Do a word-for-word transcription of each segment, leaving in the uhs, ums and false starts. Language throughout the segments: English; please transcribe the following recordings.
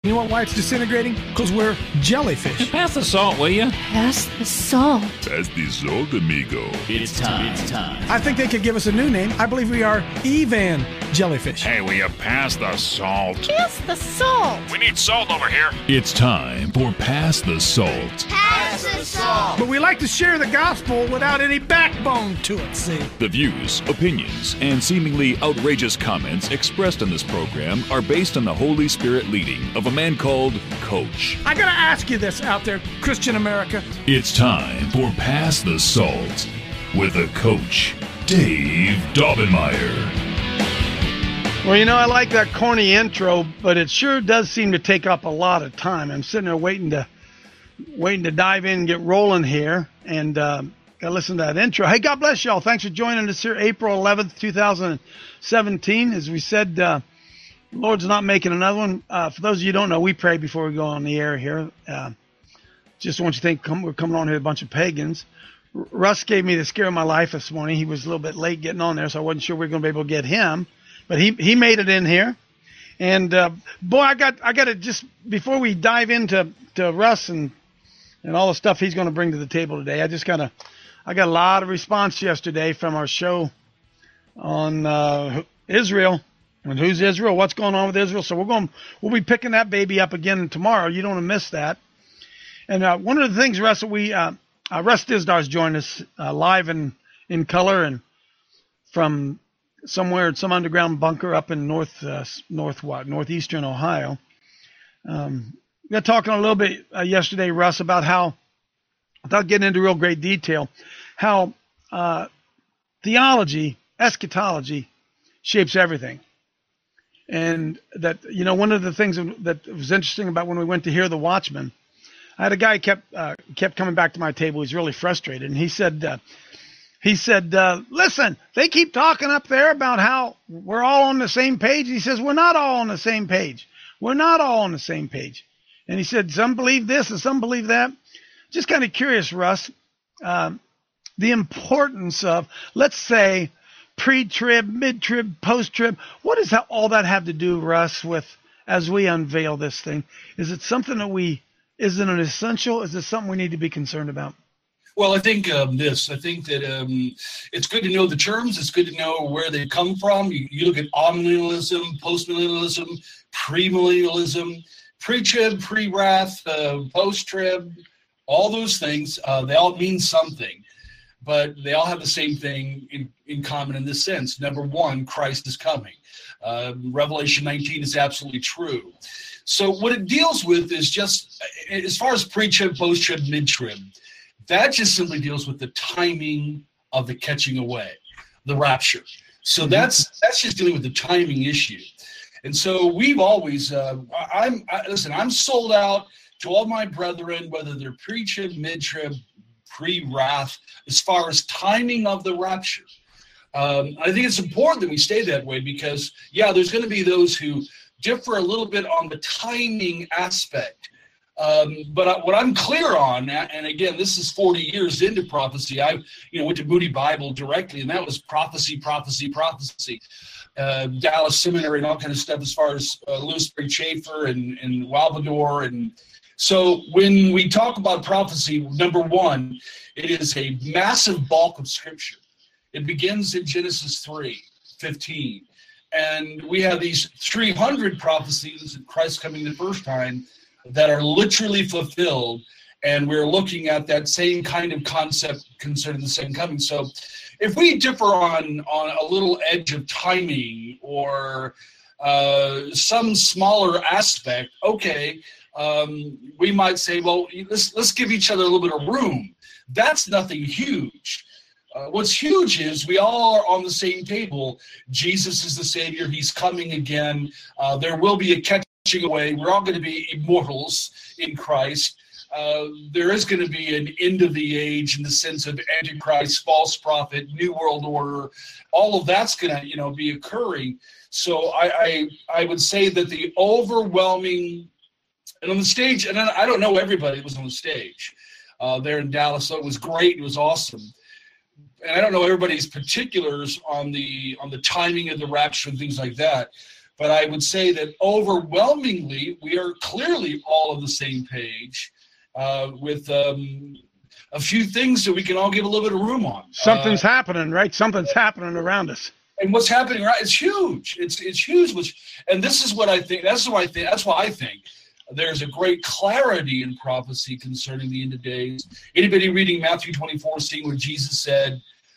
You know why it's disintegrating? Because we're jellyfish. Pass the salt, will you? Pass the salt. Pass the salt, amigo. It's time. It's time. I think they could give us a new name. I believe we are Evan Jellyfish. Hey, will you pass the salt? Pass the salt. We need salt over here. It's time for Pass the Salt. Pass the salt. But we like to share the gospel without any backbone to it, see? The views, opinions, and seemingly outrageous comments expressed on this program are based on the Holy Spirit leading of a man called Coach. I gotta ask you this out there, Christian America. It's time for Pass the Salt with the Coach, Dave Daubenmire. Well, you know, I like that corny intro, but it sure does seem to take up a lot of time. I'm sitting there waiting to waiting to dive in and get rolling here, and uh, gotta listen to that intro. Hey, God bless y'all. Thanks for joining us here, April eleventh, twenty seventeen. As we said, uh, Lord's not making another one. Uh, for those of you who don't know, we pray before we go on the air here. Uh, just want you to think come, we're coming on here with a bunch of pagans. R- Russ gave me the scare of my life this morning. He was a little bit late getting on there, so I wasn't sure we were going to be able to get him. But he he made it in here. And, uh, boy, I got I got to just, before we dive into to Russ and, and all the stuff he's going to bring to the table today, I just got to, I got a lot of response yesterday from our show on uh, Israel. And who's Israel? What's going on with Israel? So we're going, we'll be picking that baby up again tomorrow. You don't want to miss that. And uh, one of the things, Russ, we uh, uh, Russ Disdar's joined us uh, live in in color and from somewhere in some underground bunker up in north uh, north what northeastern Ohio. Um, we got talking a little bit uh, yesterday, Russ, about how, without getting into real great detail, how uh, theology, eschatology, shapes everything. And that, you know, one of the things that was interesting about when we went to hear the Watchman, I had a guy kept uh, kept coming back to my table. He's really frustrated, and he said, uh, he said, uh, listen, they keep talking up there about how we're all on the same page. He says, we're not all on the same page. We're not all on the same page. And he said, some believe this and some believe that. Just kind of curious, Russ, um, the importance of, let's say, pre-trib, mid-trib, post-trib. What does that, all that have to do, Russ, with as we unveil this thing? Is it something that we, is it an essential? Is it something we need to be concerned about? Well, I think um, this. I think that um, it's good to know the terms. It's good to know where they come from. You, you look at amillennialism, postmillennialism, premillennialism, pre-trib, pre-wrath, uh, post-trib, all those things. Uh, they all mean something, but they all have the same thing in, in common in this sense. Number one, Christ is coming. Uh, Revelation nineteen is absolutely true. So what it deals with is just, as far as pre-trib, post-trib, mid-trib, that just simply deals with the timing of the catching away, the rapture. So that's that's just dealing with the timing issue. And so we've always, uh, I'm I, listen, I'm sold out to all my brethren, whether they're pre-trib, mid-trib, pre-wrath, as far as timing of the rapture. Um, I think it's important that we stay that way because, yeah, there's going to be those who differ a little bit on the timing aspect. Um, but I, what I'm clear on, and again, this is forty years into prophecy. I, you know, went to Moody Bible directly, and that was prophecy, prophecy, prophecy. Uh, Dallas Seminary and all kind of stuff as far as uh, Louis Berry Chafer and, and Walvador. And so when we talk about prophecy, number one, it is a massive bulk of Scripture. It begins in Genesis three fifteen. And we have these three hundred prophecies of Christ coming the first time that are literally fulfilled, and we're looking at that same kind of concept concerning the second coming. So if we differ on, on a little edge of timing or uh, some smaller aspect, okay, um, we might say, well, let's, let's give each other a little bit of room. That's nothing huge. Uh, what's huge is we all are on the same table. Jesus is the Savior. He's coming again. Uh, there will be a catch away. We're all going to be immortals in Christ. Uh, there is going to be an end of the age in the sense of Antichrist, false prophet, New World Order. All of that's going to, you know, be occurring. So I, I, I would say that the overwhelming, and on the stage, and I don't know everybody that was on the stage uh, there in Dallas. So it was great. It was awesome. And I don't know everybody's particulars on the on the timing of the rapture and things like that. But I would say that overwhelmingly, we are clearly all on the same page uh, with um, a few things that we can all give a little bit of room on. Something's uh, happening, right? Something's happening around us. And what's happening, right? It's huge. It's it's huge. Which, and this is what I think. That's what I think. That's why I think there's a great clarity in prophecy concerning the end of days. Anybody reading Matthew twenty-four, seeing what Jesus said,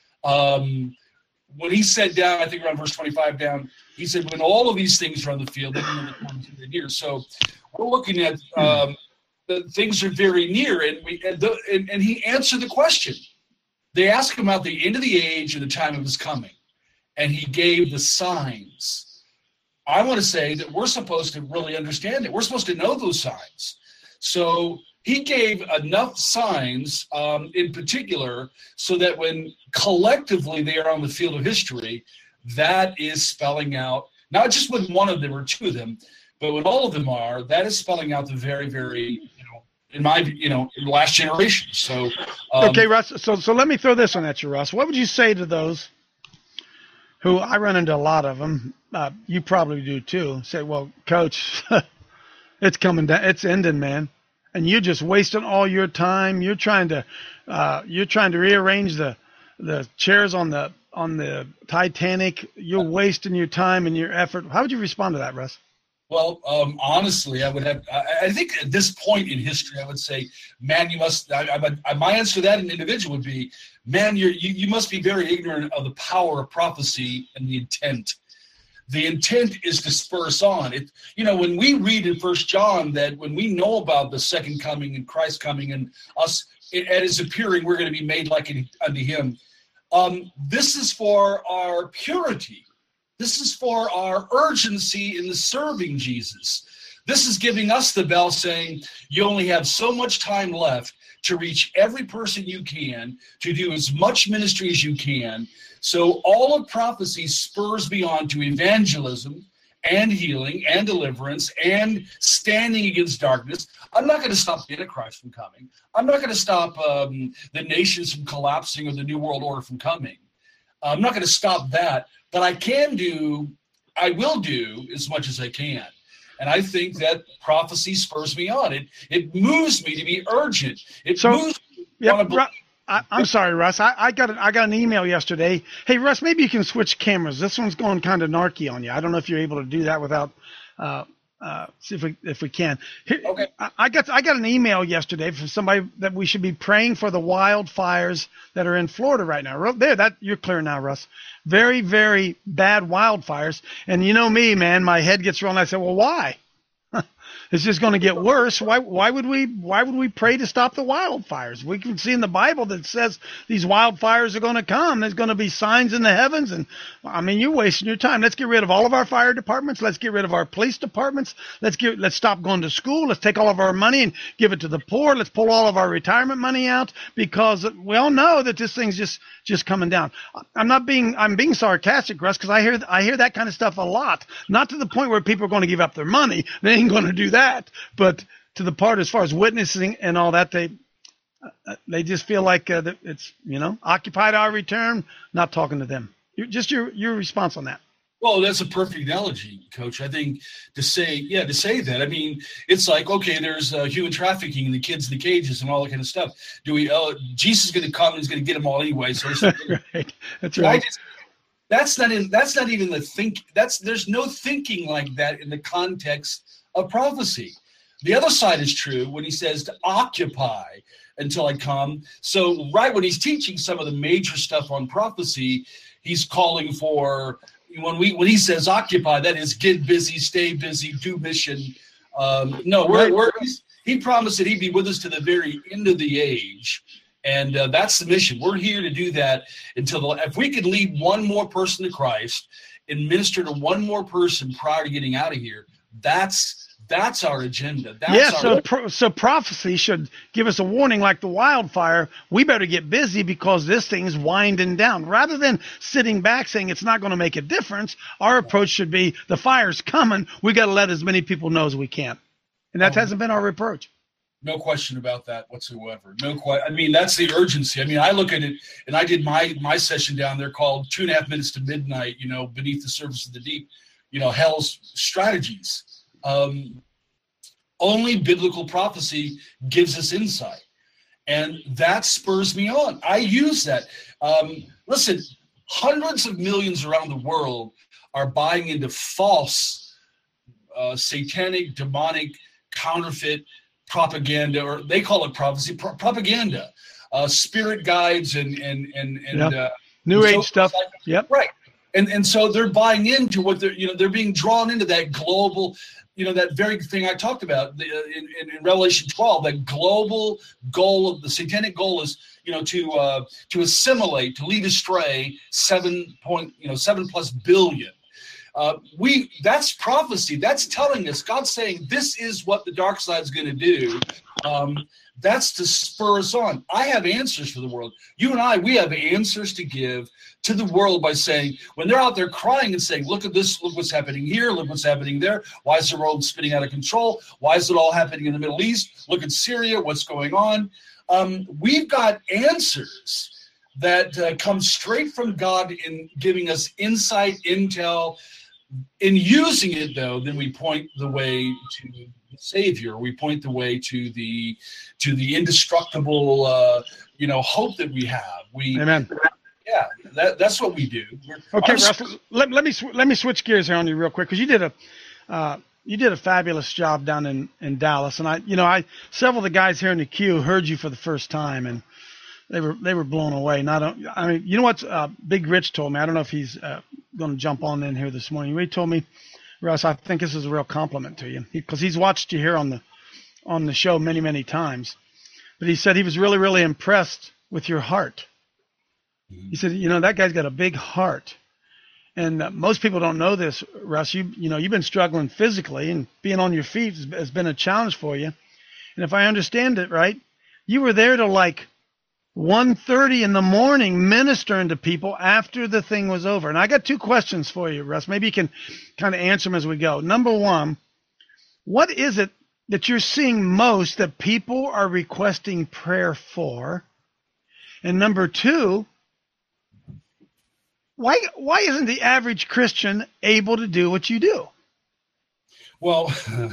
um, when he said down, I think around verse twenty-five down, he said, when all of these things are on the field, then the times are near. So we're looking at um, the things are very near, and we and, the, and, and he answered the question. They asked him about the end of the age and the time of his coming, and he gave the signs. I want to say that we're supposed to really understand it. We're supposed to know those signs. So he gave enough signs um, in particular so that when collectively they are on the field of history, that is spelling out, not just when one of them or two of them, but when all of them are, that is spelling out the very, very, you know, in my, you know, in the last generation. So, um, okay, Russ. So, so let me throw this one at you, Russ. What would you say to those who, I run into a lot of them, uh, you probably do too, say, well, Coach, it's coming down, it's ending, man. And you're just wasting all your time. You're trying to, uh, you're trying to rearrange the, the chairs on the, on the Titanic. You're wasting your time and your effort. How would you respond to that, Russ? Well, um, honestly, I would have, I, I think at this point in history, I would say, man, you must, I, I, I, my answer to that an individual would be, man, you're, you, you must be very ignorant of the power of prophecy and the intent. The intent is to spur us on. It, you know, when we read in First John that when we know about the second coming and Christ coming and us at his appearing, we're going to be made like unto him. Um, this is for our purity. This is for our urgency in the serving Jesus. This is giving us the bell saying you only have so much time left to reach every person you can, to do as much ministry as you can. So all of prophecy spurs me on to evangelism and healing and deliverance and standing against darkness. I'm not going to stop the Antichrist from coming. I'm not going to stop um, the nations from collapsing or the New World Order from coming. I'm not going to stop that, but I can do, I will do as much as I can. And I think that prophecy spurs me on. It it moves me to be urgent. It so, moves me yep, Ru- I, I'm sorry, Russ. I, I got an, I got an email yesterday. Hey, Russ, maybe you can switch cameras. This one's going kind of narky on you. I don't know if you're able to do that without uh, uh, see if we if we can. Here, okay. I, I got I got an email yesterday from somebody that we should be praying for the wildfires that are in Florida right now. There, that you're clear now, Russ. Very, very bad wildfires. And you know me, man, my head gets rolling. I said, well, why? It's just going to get worse. Why why would we why would we pray to stop the wildfires? We can see in the Bible that says these wildfires are going to come. There's going to be signs in the heavens. And I mean, you're wasting your time. Let's get rid of all of our fire departments. Let's get rid of our police departments. Let's get let's stop going to school. Let's take all of our money and give it to the poor. Let's pull all of our retirement money out, because we all know that this thing's just just coming down. I'm not being I'm being sarcastic, Russ, because I hear I hear that kind of stuff a lot. Not to the point where people are going to give up their money. They ain't going to do that. But to the part as far as witnessing and all that, they uh, they just feel like uh, that it's, you know, occupied our return, not talking to them. You're, just your your response on that. Well, that's a perfect analogy, Coach. I think to say, yeah, to say that, I mean, it's like, okay, there's uh, human trafficking and the kids in the cages and all that kind of stuff. Do we, uh, Jesus is going to come and he's going to get them all anyway. So it's right. That's right. Just, that's not in, that's not even the think, that's, there's no thinking like that in the context of prophecy. The other side is true when he says to occupy until I come. So right when he's teaching some of the major stuff on prophecy, he's calling for, when we when he says occupy, that is get busy, stay busy, do mission. Um, no, we're, we're he promised that he'd be with us to the very end of the age, and uh, that's the mission. We're here to do that until the, if we could lead one more person to Christ and minister to one more person prior to getting out of here, that's that's our agenda. That's yeah, our, so pro- so prophecy should give us a warning like the wildfire. We better get busy because this thing's winding down. Rather than sitting back saying it's not going to make a difference, our approach should be the fire's coming. We got to let as many people know as we can. And that um, hasn't been our approach. No question about that whatsoever. No question. I mean, that's the urgency. I mean, I look at it, and I did my my session down there called Two and a Half Minutes to Midnight, you know, Beneath the Surface of the Deep. you know, hell's strategies. Um, only biblical prophecy gives us insight, and that spurs me on. I use that. Um, listen, hundreds of millions around the world are buying into false, uh, satanic, demonic, counterfeit propaganda, or they call it prophecy, pro- propaganda, uh, spirit guides and and and and yep. uh, New and Age stuff. Like, yep, right. And and so they're buying into what they're you know they're being drawn into that global, you know that very thing I talked about the, uh, in, in, in Revelation twelve. That global goal of the satanic goal is you know to uh, to assimilate, to lead astray seven point you know seven plus billion. Uh, we that's prophecy. That's telling us God's saying this is what the dark side is going to do. Um, that's to spur us on. I have answers for the world. You and I, we have answers to give to the world by saying when they're out there crying and saying, "Look at this! Look what's happening here! Look what's happening there! Why is the world spinning out of control? Why is it all happening in the Middle East? Look at Syria! What's going on?" Um, we've got answers that uh, come straight from God in giving us insight, intel. In using it, though, then we point the way to the Savior. We point the way to the to the indestructible, uh, you know, hope that we have. We, Amen. Yeah, that, that's what we do. We're, okay, just, Russ. Let, let me sw- let me switch gears here on you real quick because you did a uh, you did a fabulous job down in, in Dallas, and I you know I several of the guys here in the queue heard you for the first time, and they were they were blown away. Not a, I mean, you know what uh, Big Rich told me. I don't know if he's uh, going to jump on in here this morning. He told me, Russ, I think this is a real compliment to you because he, he's watched you here on the on the show many many times. But he said he was really really impressed with your heart. Mm-hmm. He said, you know, that guy's got a big heart, and uh, most people don't know this, Russ. You you know you've been struggling physically, and being on your feet has, has been a challenge for you. And if I understand it right, you were there to like one thirty in the morning ministering to people after the thing was over. And I got two questions for you, Russ. Maybe you can kind of answer them as we go. Number one, what is it that you're seeing most that people are requesting prayer for? And number two, why why isn't the average Christian able to do what you do? Well,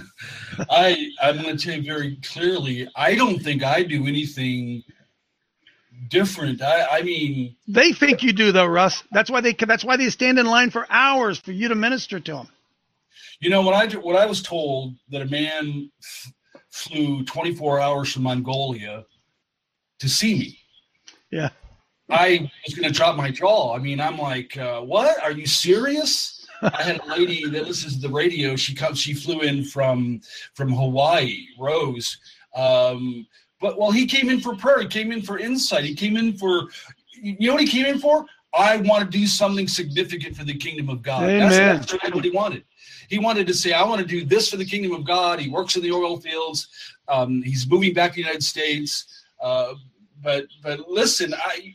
I I'm going to tell you very clearly, I don't think I do anything different. I, I mean, they think you do, though, Russ. That's why they that's why they stand in line for hours for you to minister to them. You know, when I when I was told that a man f- flew twenty-four hours from Mongolia to see me, yeah, I was going to drop my jaw. I mean, I'm like, uh, what? Are you serious? I had a lady that listens to the radio. She comes. She flew in from from Hawaii, Rose. Um, But, well, he came in for prayer. He came in for insight. He came in for, you know what he came in for? I want to do something significant for the kingdom of God. Amen. That's, that's what he wanted. He wanted to say, I want to do this for the kingdom of God. He works in the oil fields. Um, he's moving back to the United States. Uh, but but listen, I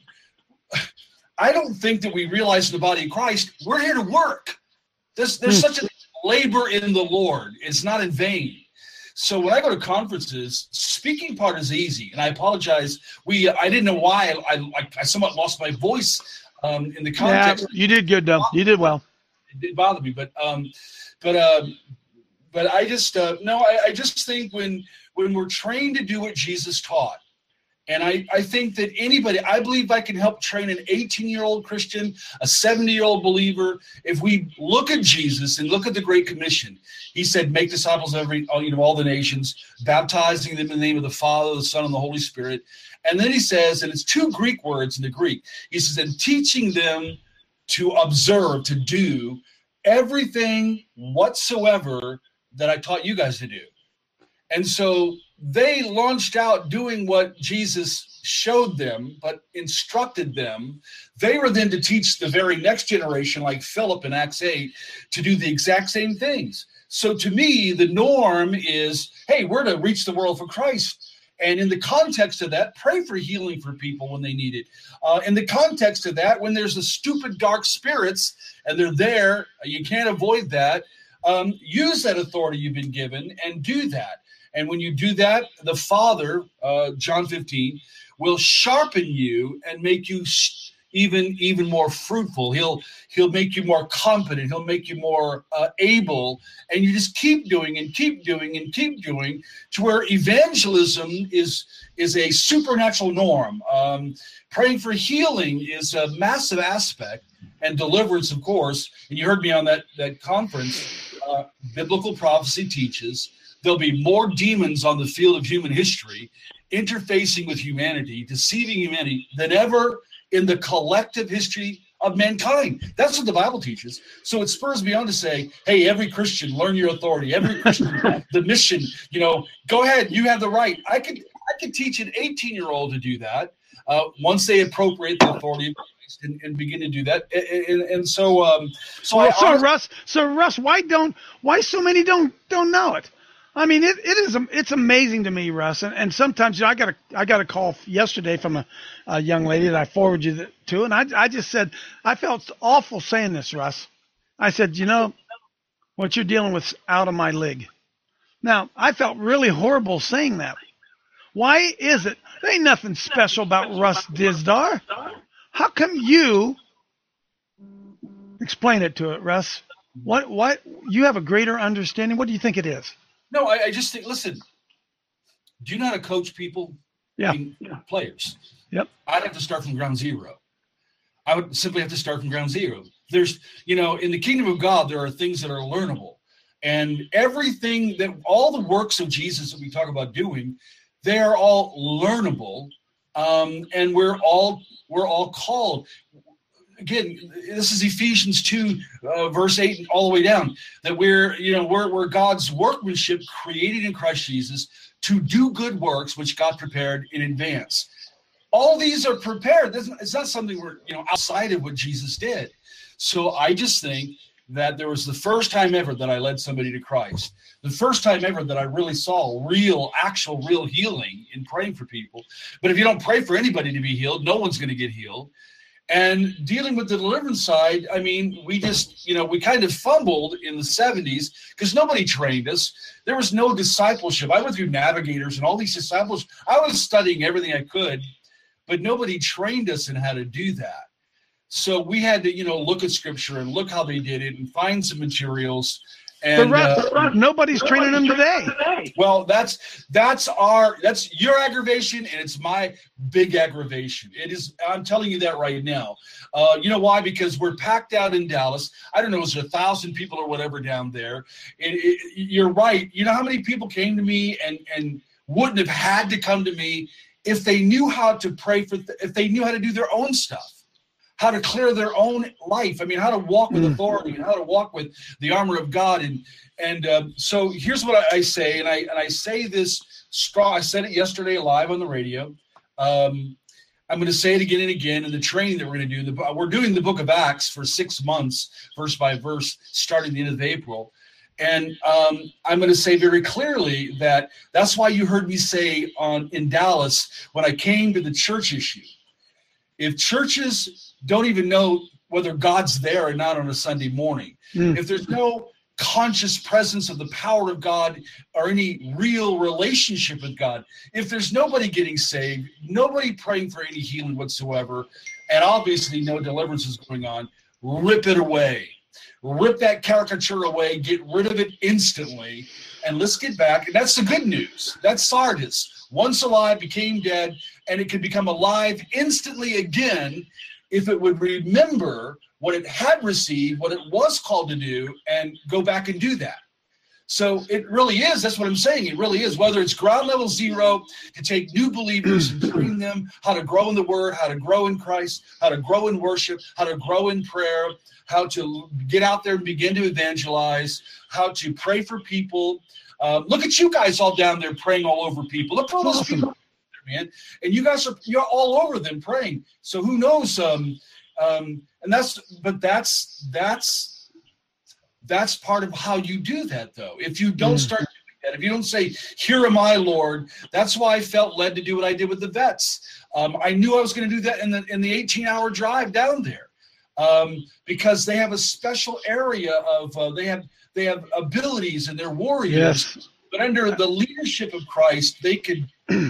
I don't think that we realize in the body of Christ, we're here to work. There's, there's such a labor in the Lord. It's not in vain. So when I go to conferences, speaking part is easy, and I apologize. We I didn't know why I I, I somewhat lost my voice um, in the context. Yeah, you did good, though. You did well. It did bother me, but um, but um, but I just uh, no, I, I just think when when we're trained to do what Jesus taught, and I, I think that anybody, I believe I can help train an eighteen-year-old Christian, a seventy-year-old believer. If we look at Jesus and look at the Great Commission, he said, make disciples of every, you know, all the nations, baptizing them in the name of the Father, the Son, and the Holy Spirit. And then he says, and it's two Greek words in the Greek, he says, and teaching them to observe, to do everything whatsoever that I taught you guys to do. And so they launched out doing what Jesus showed them, but instructed them. They were then to teach the very next generation, like Philip in Acts eight, to do the exact same things. So to me, the norm is, hey, we're to reach the world for Christ. And in the context of that, pray for healing for people when they need it. Uh, in the context of that, when there's the stupid dark spirits and they're there, you can't avoid that. Um, use that authority you've been given and do that. And when you do that, the Father, uh, John fifteen, will sharpen you and make you, even even more fruitful. He'll he'll make you more competent. He'll make you more uh, able, and you just keep doing and keep doing and keep doing to where evangelism is is a supernatural norm. Um, praying for healing is a massive aspect, and deliverance, of course. And you heard me on that that conference. Uh, biblical prophecy teaches there'll be more demons on the field of human history, interfacing with humanity, deceiving humanity, than ever in the collective history of mankind. That's what the Bible teaches. So it spurs me on to say, hey, every Christian, learn your authority. Every Christian, the mission, you know, go ahead. You have the right. I could, I could teach an eighteen-year-old to do that uh, once they appropriate the authority of Christ and, and begin to do that. And, and, and so, um, so, well, I so honestly, Russ, so Russ, why don't, why so many don't don't know it? I mean, it, it is it's amazing to me, Russ. And, and sometimes, you know, I got a I got a call yesterday from a, a young lady that I forwarded you to, and I I just said I felt awful saying this, Russ. I said, you know, what you're dealing with is out of my league. Now, I felt really horrible saying that. Why is it? There ain't nothing special about Russ Dizdar. How come you explain it to it, Russ? What what you have a greater understanding? What do you think it is? No, I, I just think, listen, do you know how to coach people? Yeah. I mean, players. Yep. I'd have to start from ground zero. I would simply have to start from ground zero. There's, you know, in the kingdom of God, there are things that are learnable. And everything that, all the works of Jesus that we talk about doing, they are all learnable. Um, and we're all, we're all called. Again, this is Ephesians two, uh, verse eight, all the way down, that we're, you know, we're, we're God's workmanship created in Christ Jesus to do good works, which God prepared in advance. All these are prepared. It's not something we're, you know, outside of what Jesus did. So I just think that there was the first time ever that I led somebody to Christ. The first time ever that I really saw real, actual, real healing in praying for people. But if you don't pray for anybody to be healed, no one's going to get healed. And dealing with the deliverance side, I mean, we just, you know, we kind of fumbled in the seventies because nobody trained us. There was no discipleship. I went through Navigators and all these disciples. I was studying everything I could, but nobody trained us in how to do that. So we had to, you know, look at Scripture and look how they did it and find some materials. And but Russ, uh, Russ, nobody's training them today. Well, that's that's our that's your aggravation, and it's my big aggravation. It is. I'm telling you that right now. Uh, you know why? Because we're packed out in Dallas. I don't know, is there a thousand people or whatever down there? It, it, you're right. You know how many people came to me and and wouldn't have had to come to me if they knew how to pray for, th- if they knew how to do their own stuff. How to clear their own life. I mean, how to walk with authority and how to walk with the armor of God. And and um, so here's what I, I say, and I and I say this strong. I said it yesterday live on the radio. Um, I'm going to say it again and again in the training that we're going to do. The, we're doing the book of Acts for six months, verse by verse, starting the end of April. And um, I'm going to say very clearly that that's why you heard me say on in Dallas when I came to the church issue. If churches don't even know whether God's there or not on a Sunday morning, mm. if there's no conscious presence of the power of God or any real relationship with God, if there's nobody getting saved, nobody praying for any healing whatsoever, and obviously no deliverance is going on, rip it away. Rip that caricature away, get rid of it instantly, and let's get back. And that's the good news. That's Sardis. Once alive, became dead, and it could become alive instantly again if it would remember what it had received, what it was called to do, and go back and do that. So it really is, that's what I'm saying, it really is, whether it's ground level zero, to take new believers and train them how to grow in the Word, how to grow in Christ, how to grow in worship, how to grow in prayer, how to get out there and begin to evangelize, how to pray for people. Uh, look at you guys all down there praying all over people. Look at all those awesome. people, man. And you guys are, you're all over them praying. So who knows? Um, um, and that's, but that's, that's, that's part of how you do that, though. If you don't start doing that, if you don't say, here am I, Lord, that's why I felt led to do what I did with the vets. Um, I knew I was going to do that in the in the eighteen-hour drive down there um, because they have a special area of, uh, they have they have abilities and they're warriors. Yes. But under the leadership of Christ, they could,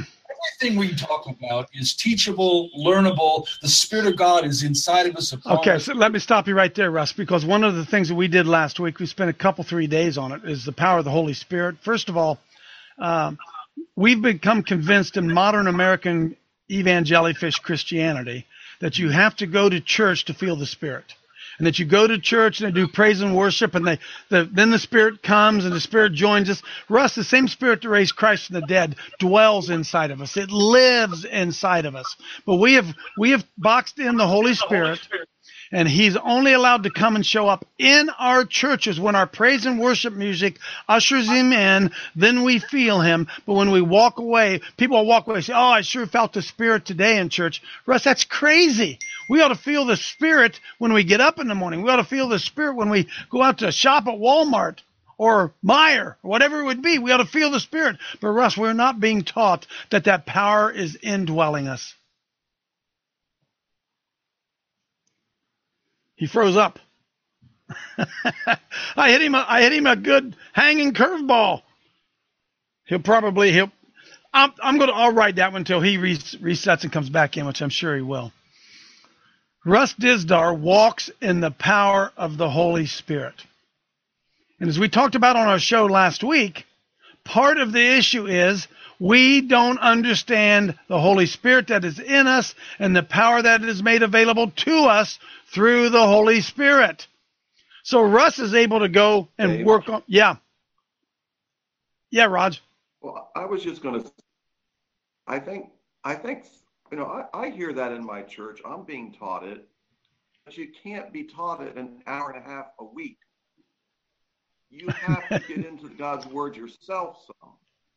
everything we talk about is teachable, learnable. The Spirit of God is inside of us. Okay, so let me stop you right there, Russ, because one of the things that we did last week, we spent a couple, three days on it, is the power of the Holy Spirit. First of all, um, we've become convinced in modern American evangelifish Christianity that you have to go to church to feel the Spirit. And that you go to church and they do praise and worship, and they, the, then the Spirit comes and the Spirit joins us. Russ, the same Spirit that raised Christ from the dead dwells inside of us. It lives inside of us. But we have we have boxed in the Holy Spirit, and He's only allowed to come and show up in our churches when our praise and worship music ushers Him in. Then we feel Him. But when we walk away, people will walk away and say, "Oh, I sure felt the Spirit today in church." Russ, that's crazy. We ought to feel the Spirit when we get up in the morning. We ought to feel the Spirit when we go out to shop at Walmart or Meijer, or whatever it would be. We ought to feel the Spirit. But Russ, we're not being taught that that power is indwelling us. He froze up. I hit him. A, I hit him a good hanging curveball. He'll probably he'll. I'm, I'm going to. I'll ride that one until he res, resets and comes back in, which I'm sure he will. Russ Dizdar walks in the power of the Holy Spirit. And as we talked about on our show last week, part of the issue is we don't understand the Holy Spirit that is in us and the power that is made available to us through the Holy Spirit. So Russ is able to go and Dave. work on, yeah. Yeah, Raj. Well, I was just going to, I think, I think, you know, I, I hear that in my church. I'm being taught it, but you can't be taught it an hour and a half a week. You have to get into God's Word yourself some.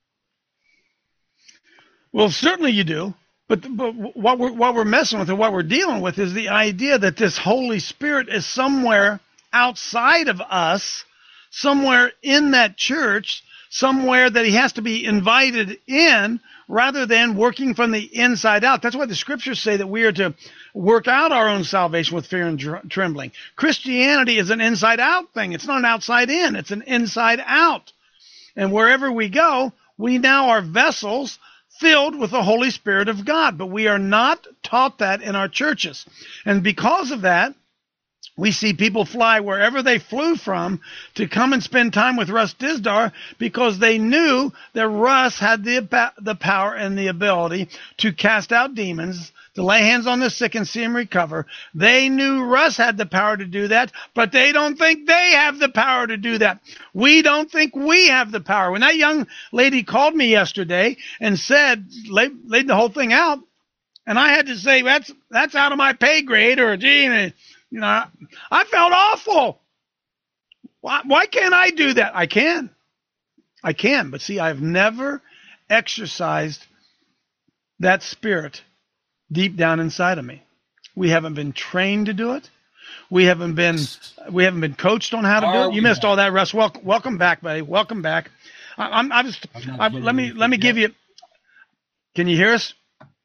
Well, certainly you do. But, but what we're, what we're messing with and what we're dealing with is the idea that this Holy Spirit is somewhere outside of us, somewhere in that church, somewhere that He has to be invited in rather than working from the inside out. That's why the scriptures say that we are to work out our own salvation with fear and tr- trembling. Christianity is an inside out thing. It's not an outside in. It's an inside out. And wherever we go, we now are vessels filled with the Holy Spirit of God. But we are not taught that in our churches. And because of that, we see people fly wherever they flew from to come and spend time with Russ Dizdar because they knew that Russ had the, the power and the ability to cast out demons, to lay hands on the sick and see them recover. They knew Russ had the power to do that, but they don't think they have the power to do that. We don't think we have the power. When that young lady called me yesterday and said, laid, laid the whole thing out, and I had to say, that's that's out of my pay grade, or gee, you know, I felt awful. Why, why can't I do that? I can. I can. But see, I've never exercised that spirit deep down inside of me. We haven't been trained to do it. We haven't been we haven't been coached on how to do it. You missed all that, Russ. Welcome, welcome back, buddy. Welcome back. I, I'm. I was. I, let me let me give you. Can you hear us?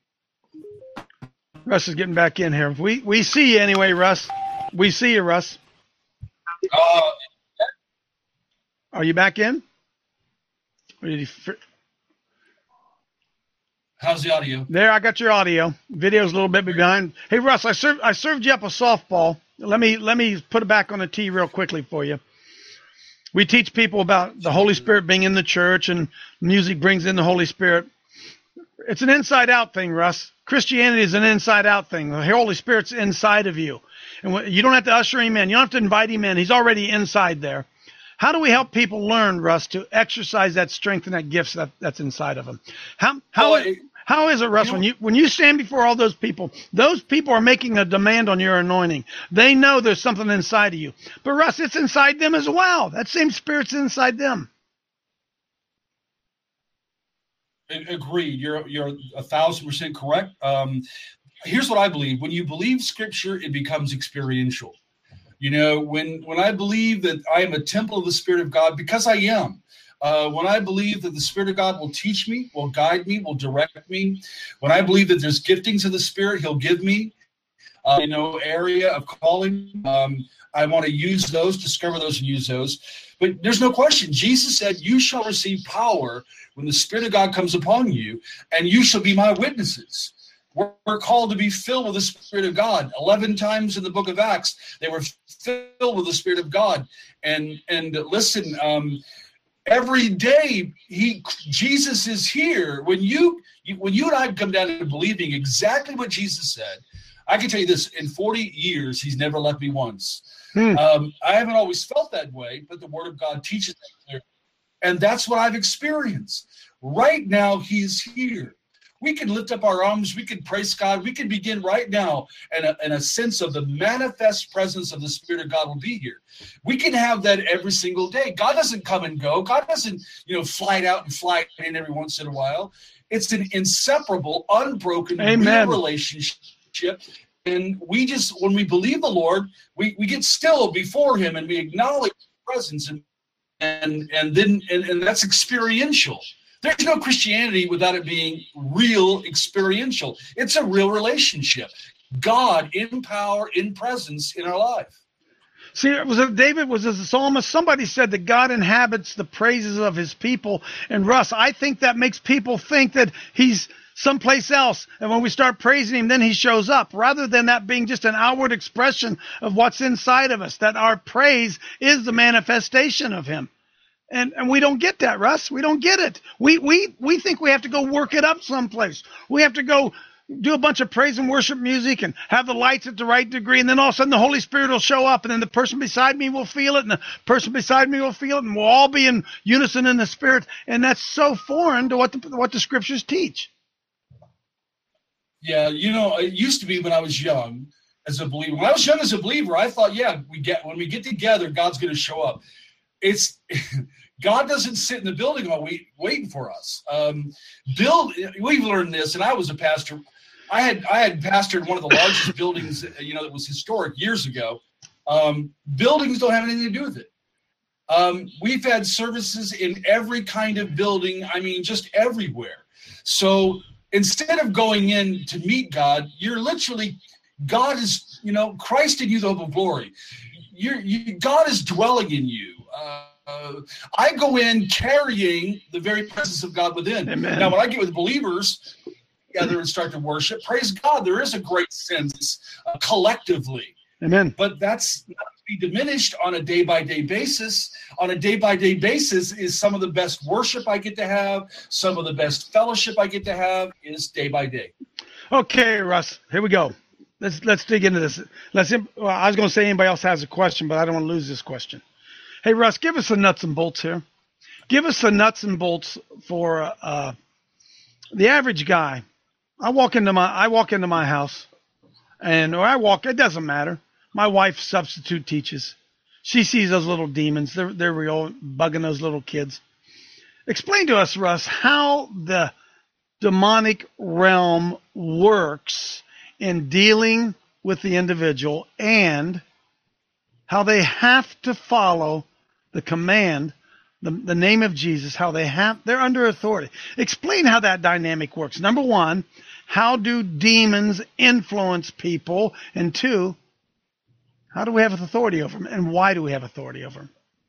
Russ is getting back in here. We we see you anyway, Russ. We see you, Russ. Uh, Are you back in? Or did he fr- how's the audio? There, I got your audio. Video's a little bit behind. Hey, Russ, I served I served you up a softball. Let me let me put it back on the tee real quickly for you. We teach people about the Holy Spirit being in the church, and music brings in the Holy Spirit. It's an inside-out thing, Russ. Christianity is an inside-out thing. The Holy Spirit's inside of you. And you don't have to usher him in. You don't have to invite him in. He's already inside there. How do we help people learn, Russ, to exercise that strength and that gifts that, that's inside of them? How how, Well, it- how is it, Russ, you know- when you when you stand before all those people, those people are making a demand on your anointing. They know there's something inside of you. But, Russ, it's inside them as well. That same Spirit's inside them. Agreed. You're you're a thousand percent correct. Um, here's what I believe: when you believe Scripture, it becomes experiential. You know, when when I believe that I am a temple of the Spirit of God, because I am. Uh, when I believe that the Spirit of God will teach me, will guide me, will direct me. When I believe that there's giftings of the Spirit, He'll give me. Uh, you know, area of calling. Um, I want to use those, discover those, and use those. But there's no question. Jesus said, you shall receive power when the Spirit of God comes upon you, and you shall be my witnesses. We're, we're called to be filled with the Spirit of God. Eleven times in the book of Acts, they were filled with the Spirit of God. And and listen, um, every day he Jesus is here. When you, you when you and I come down to believing exactly what Jesus said, I can tell you this: in forty years, he's never left me once. Hmm. Um, I haven't always felt that way, but the Word of God teaches that clearly. And that's what I've experienced. Right now, he's here. We can lift up our arms. We can praise God. We can begin right now, and a, and a sense of the manifest presence of the Spirit of God will be here. We can have that every single day. God doesn't come and go. God doesn't, you know, fly out and fly in every once in a while. It's an inseparable, unbroken real relationship. And we just, when we believe the Lord, we, we get still before him and we acknowledge his presence, and and and then and, and that's experiential. There's no Christianity without it being real experiential. It's a real relationship. God in power, in presence in our life. See, was it David? Was it the psalmist? Somebody said that God inhabits the praises of his people. And Russ, I think that makes people think that he's someplace else. And when we start praising him, then he shows up, rather than that being just an outward expression of what's inside of us, that our praise is the manifestation of him. And and we don't get that, Russ. We don't get it. We we we think we have to go work it up someplace. We have to go do a bunch of praise and worship music and have the lights at the right degree, and then all of a sudden the Holy Spirit will show up, and then the person beside me will feel it, and the person beside me will feel it, and we'll all be in unison in the Spirit. And that's so foreign to what the, what the Scriptures teach. Yeah, you know, it used to be when I was young as a believer. When I was young as a believer, I thought, yeah, we get when we get together, God's going to show up. It's God doesn't sit in the building all week waiting for us. Um, build. We've learned this, and I was a pastor. I had I had pastored one of the largest buildings, you know, that was historic years ago. Um, buildings don't have anything to do with it. Um, we've had services in every kind of building. I mean, just everywhere. So instead of going in to meet God, you're literally, God is, you know, Christ in you, the hope of glory. You're, you, God is dwelling in you. Uh, uh, I go in carrying the very presence of God within. Amen. Now, when I get with believers together and start to worship, praise God, there is a great sense uh, collectively. Amen. But that's not to be diminished on a day-by-day basis. On a day-by-day basis is some of the best worship I get to have. Some of the best fellowship I get to have is day by day. Okay, Russ, here we go. Let's let's dig into this. Let's. Well, I was going to say anybody else has a question, but I don't want to lose this question. Hey, Russ, give us the nuts and bolts here. Give us the nuts and bolts for uh, the average guy. I walk into my I walk into my house, and or I walk. It doesn't matter. My wife substitute teaches. She sees those little demons. They're they're real, bugging those little kids. Explain to us, Russ, how the demonic realm works in dealing with the individual, and how they have to follow the command, the, the name of Jesus, how they have, they're under authority. Explain how that dynamic works. Number one, how do demons influence people? And two, how do we have authority over them, and why do we have authority over them?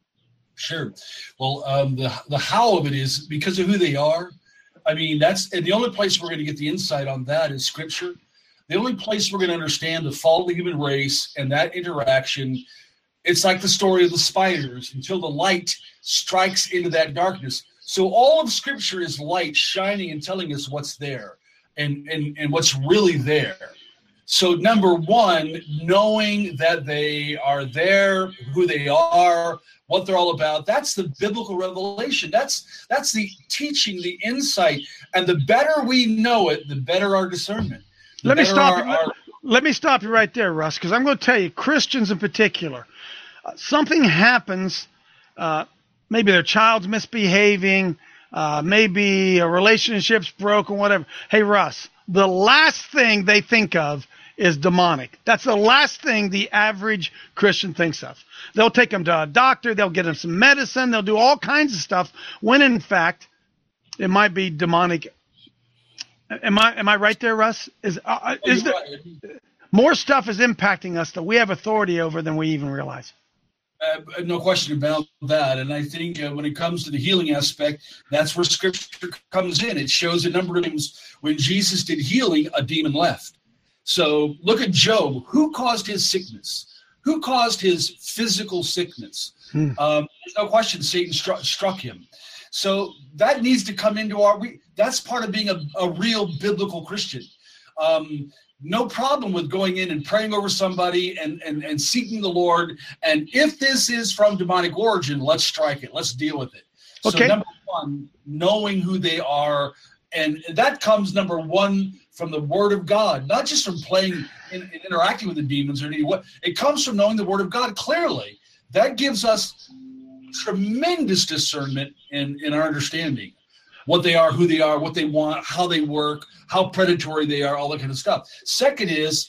Sure. Well, um, the, the how of it is because of who they are. I mean, that's, and the only place we're going to get the insight on that is Scripture. The only place we're going to understand the fall of the human race and that interaction, it's like the story of the spiders until the light strikes into that darkness. So all of Scripture is light shining and telling us what's there and, and, and what's really there. So number one, knowing that they are there, who they are, what they're all about, that's the biblical revelation. That's that's the teaching, the insight. And the better we know it, the better our discernment. Let me stop you. Let, let me stop you right there, Russ, because I'm going to tell you, Christians in particular, uh, something happens. Uh, maybe their child's misbehaving, uh, maybe a relationship's broken, whatever. Hey, Russ, the last thing they think of is demonic. That's the last thing the average Christian thinks of. They'll take them to a doctor. They'll get them some medicine. They'll do all kinds of stuff when, in fact, it might be demonic. Am I am I right there, Russ? Is uh, is there more stuff is impacting us that we have authority over than we even realize? Uh, no question about that. And I think uh, when it comes to the healing aspect, that's where Scripture comes in. It shows a number of times when Jesus did healing, a demon left. So look at Job. Who caused his sickness? Who caused his physical sickness? Hmm. Um, there's no question Satan struck, struck him. So that needs to come into our, we, that's part of being a, a real biblical Christian. Um, no problem with going in and praying over somebody and, and, and seeking the Lord. And if this is from demonic origin, let's strike it. Let's deal with it. Okay. So number one, knowing who they are. And that comes, number one, from the Word of God, not just from playing and, and interacting with the demons or any what. It comes from knowing the Word of God clearly. That gives us tremendous discernment in, in our understanding. What they are, who they are, what they want, how they work, how predatory they are, all that kind of stuff. Second is,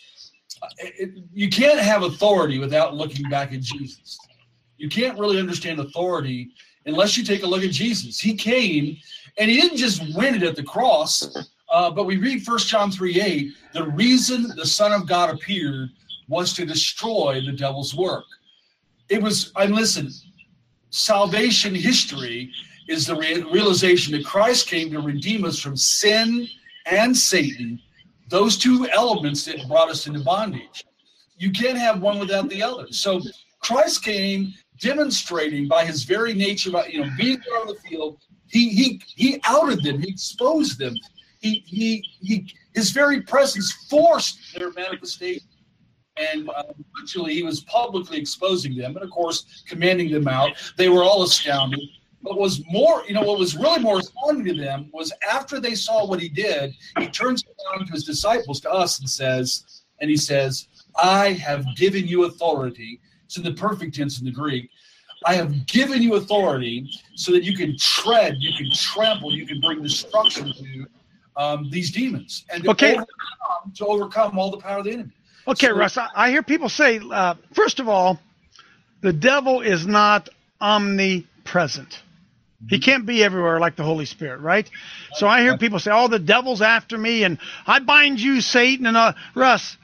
it, you can't have authority without looking back at Jesus. You can't really understand authority unless you take a look at Jesus. He came, and he didn't just win it at the cross, uh, but we read First John three eight, the reason the Son of God appeared was to destroy the devil's work. It was, and listen, salvation history is the re- realization that Christ came to redeem us from sin and Satan, those two elements that brought us into bondage. You can't have one without the other. So Christ came demonstrating by his very nature, by, you know, being there on the field, he he he outed them, he exposed them. He he he his very presence forced their manifestation. And uh, literally, he was publicly exposing them and, of course, commanding them out. They were all astounded. What was more, you know, what was really more astounding to them was after they saw what he did, he turns around to his disciples, to us, and says, and he says, I have given you authority. It's in the perfect tense in the Greek. I have given you authority so that you can tread, you can trample, you can bring destruction to um, these demons and to, okay. overcome, to overcome all the power of the enemy. Okay, so, Russ, I, I hear people say, uh, first of all, the devil is not omnipresent. He can't be everywhere like the Holy Spirit, right? So I hear people say, oh, the devil's after me, and I bind you, Satan. And uh, Russ,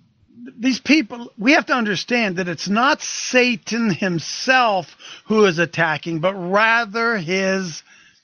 these people, we have to understand that it's not Satan himself who is attacking, but rather his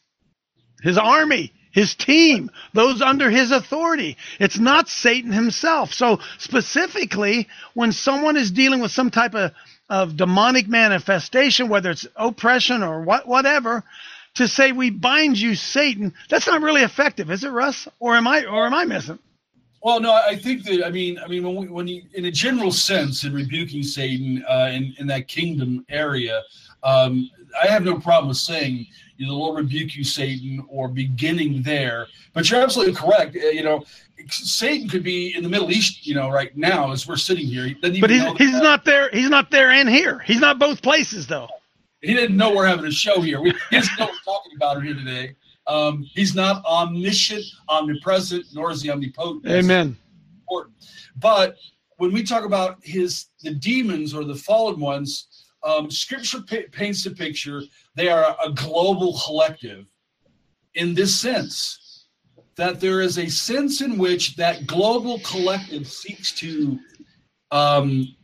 his army, his team, those under his authority. It's not Satan himself. So specifically, when someone is dealing with some type of, of demonic manifestation, whether it's oppression or what, whatever, to say we bind you, Satan, that's not really effective, is it, Russ? Or am I, or am I missing? Well, no, I think that, I mean, I mean, when we, when you, in a general sense, in rebuking Satan uh, in, in that kingdom area, um, I have no problem with saying, you know, the Lord rebuke you, Satan, or beginning there. But you're absolutely correct. Uh, you know, Satan could be in the Middle East, you know, right now as we're sitting here. He doesn't even but he's, know he's not there. He's not there and here. He's not both places, though. He didn't know we're having a show here. We, he doesn't know we're talking about it here today. Um, he's not omniscient, omnipresent, nor is he omnipotent. Amen. Important. But when we talk about his the demons or the fallen ones, um, Scripture pa- paints a picture. They are a global collective in this sense, that there is a sense in which that global collective seeks to um,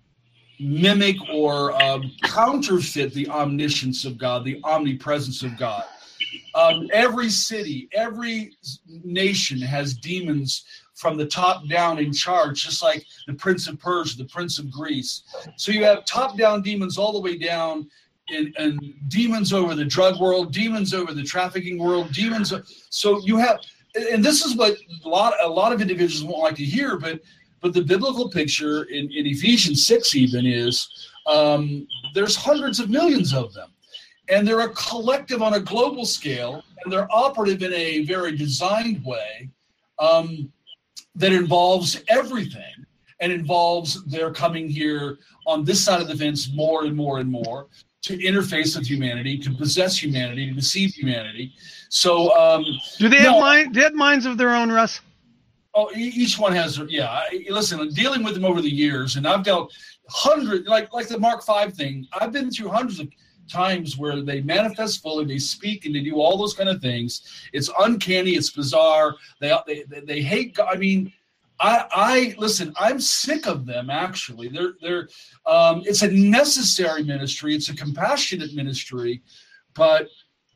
mimic or um, counterfeit the omniscience of God, the omnipresence of God. Um, every city, every nation has demons from the top down in charge, just like the Prince of Persia, the Prince of Greece. So you have top-down demons all the way down, and, and demons over the drug world, demons over the trafficking world, demons. So you have, and this is what a lot, a lot of individuals won't like to hear, but but the biblical picture in, in Ephesians six even is um, there's hundreds of millions of them. And they're a collective on a global scale, and they're operative in a very designed way um, that involves everything and involves their coming here on this side of the fence more and more and more to interface with humanity, to possess humanity, to deceive humanity. So, um, do they no, have mind, do they have minds of their own, Russ? Oh, each one has, yeah. I, listen, dealing with them over the years, and I've dealt hundreds, like like the Mark five thing. I've been through hundreds of times where they manifest fully, they speak, and they do all those kind of things. It's uncanny, it's bizarre. They they they hate God. I mean, I, I listen. I'm sick of them. Actually, they're they're. Um, it's a necessary ministry. It's a compassionate ministry, but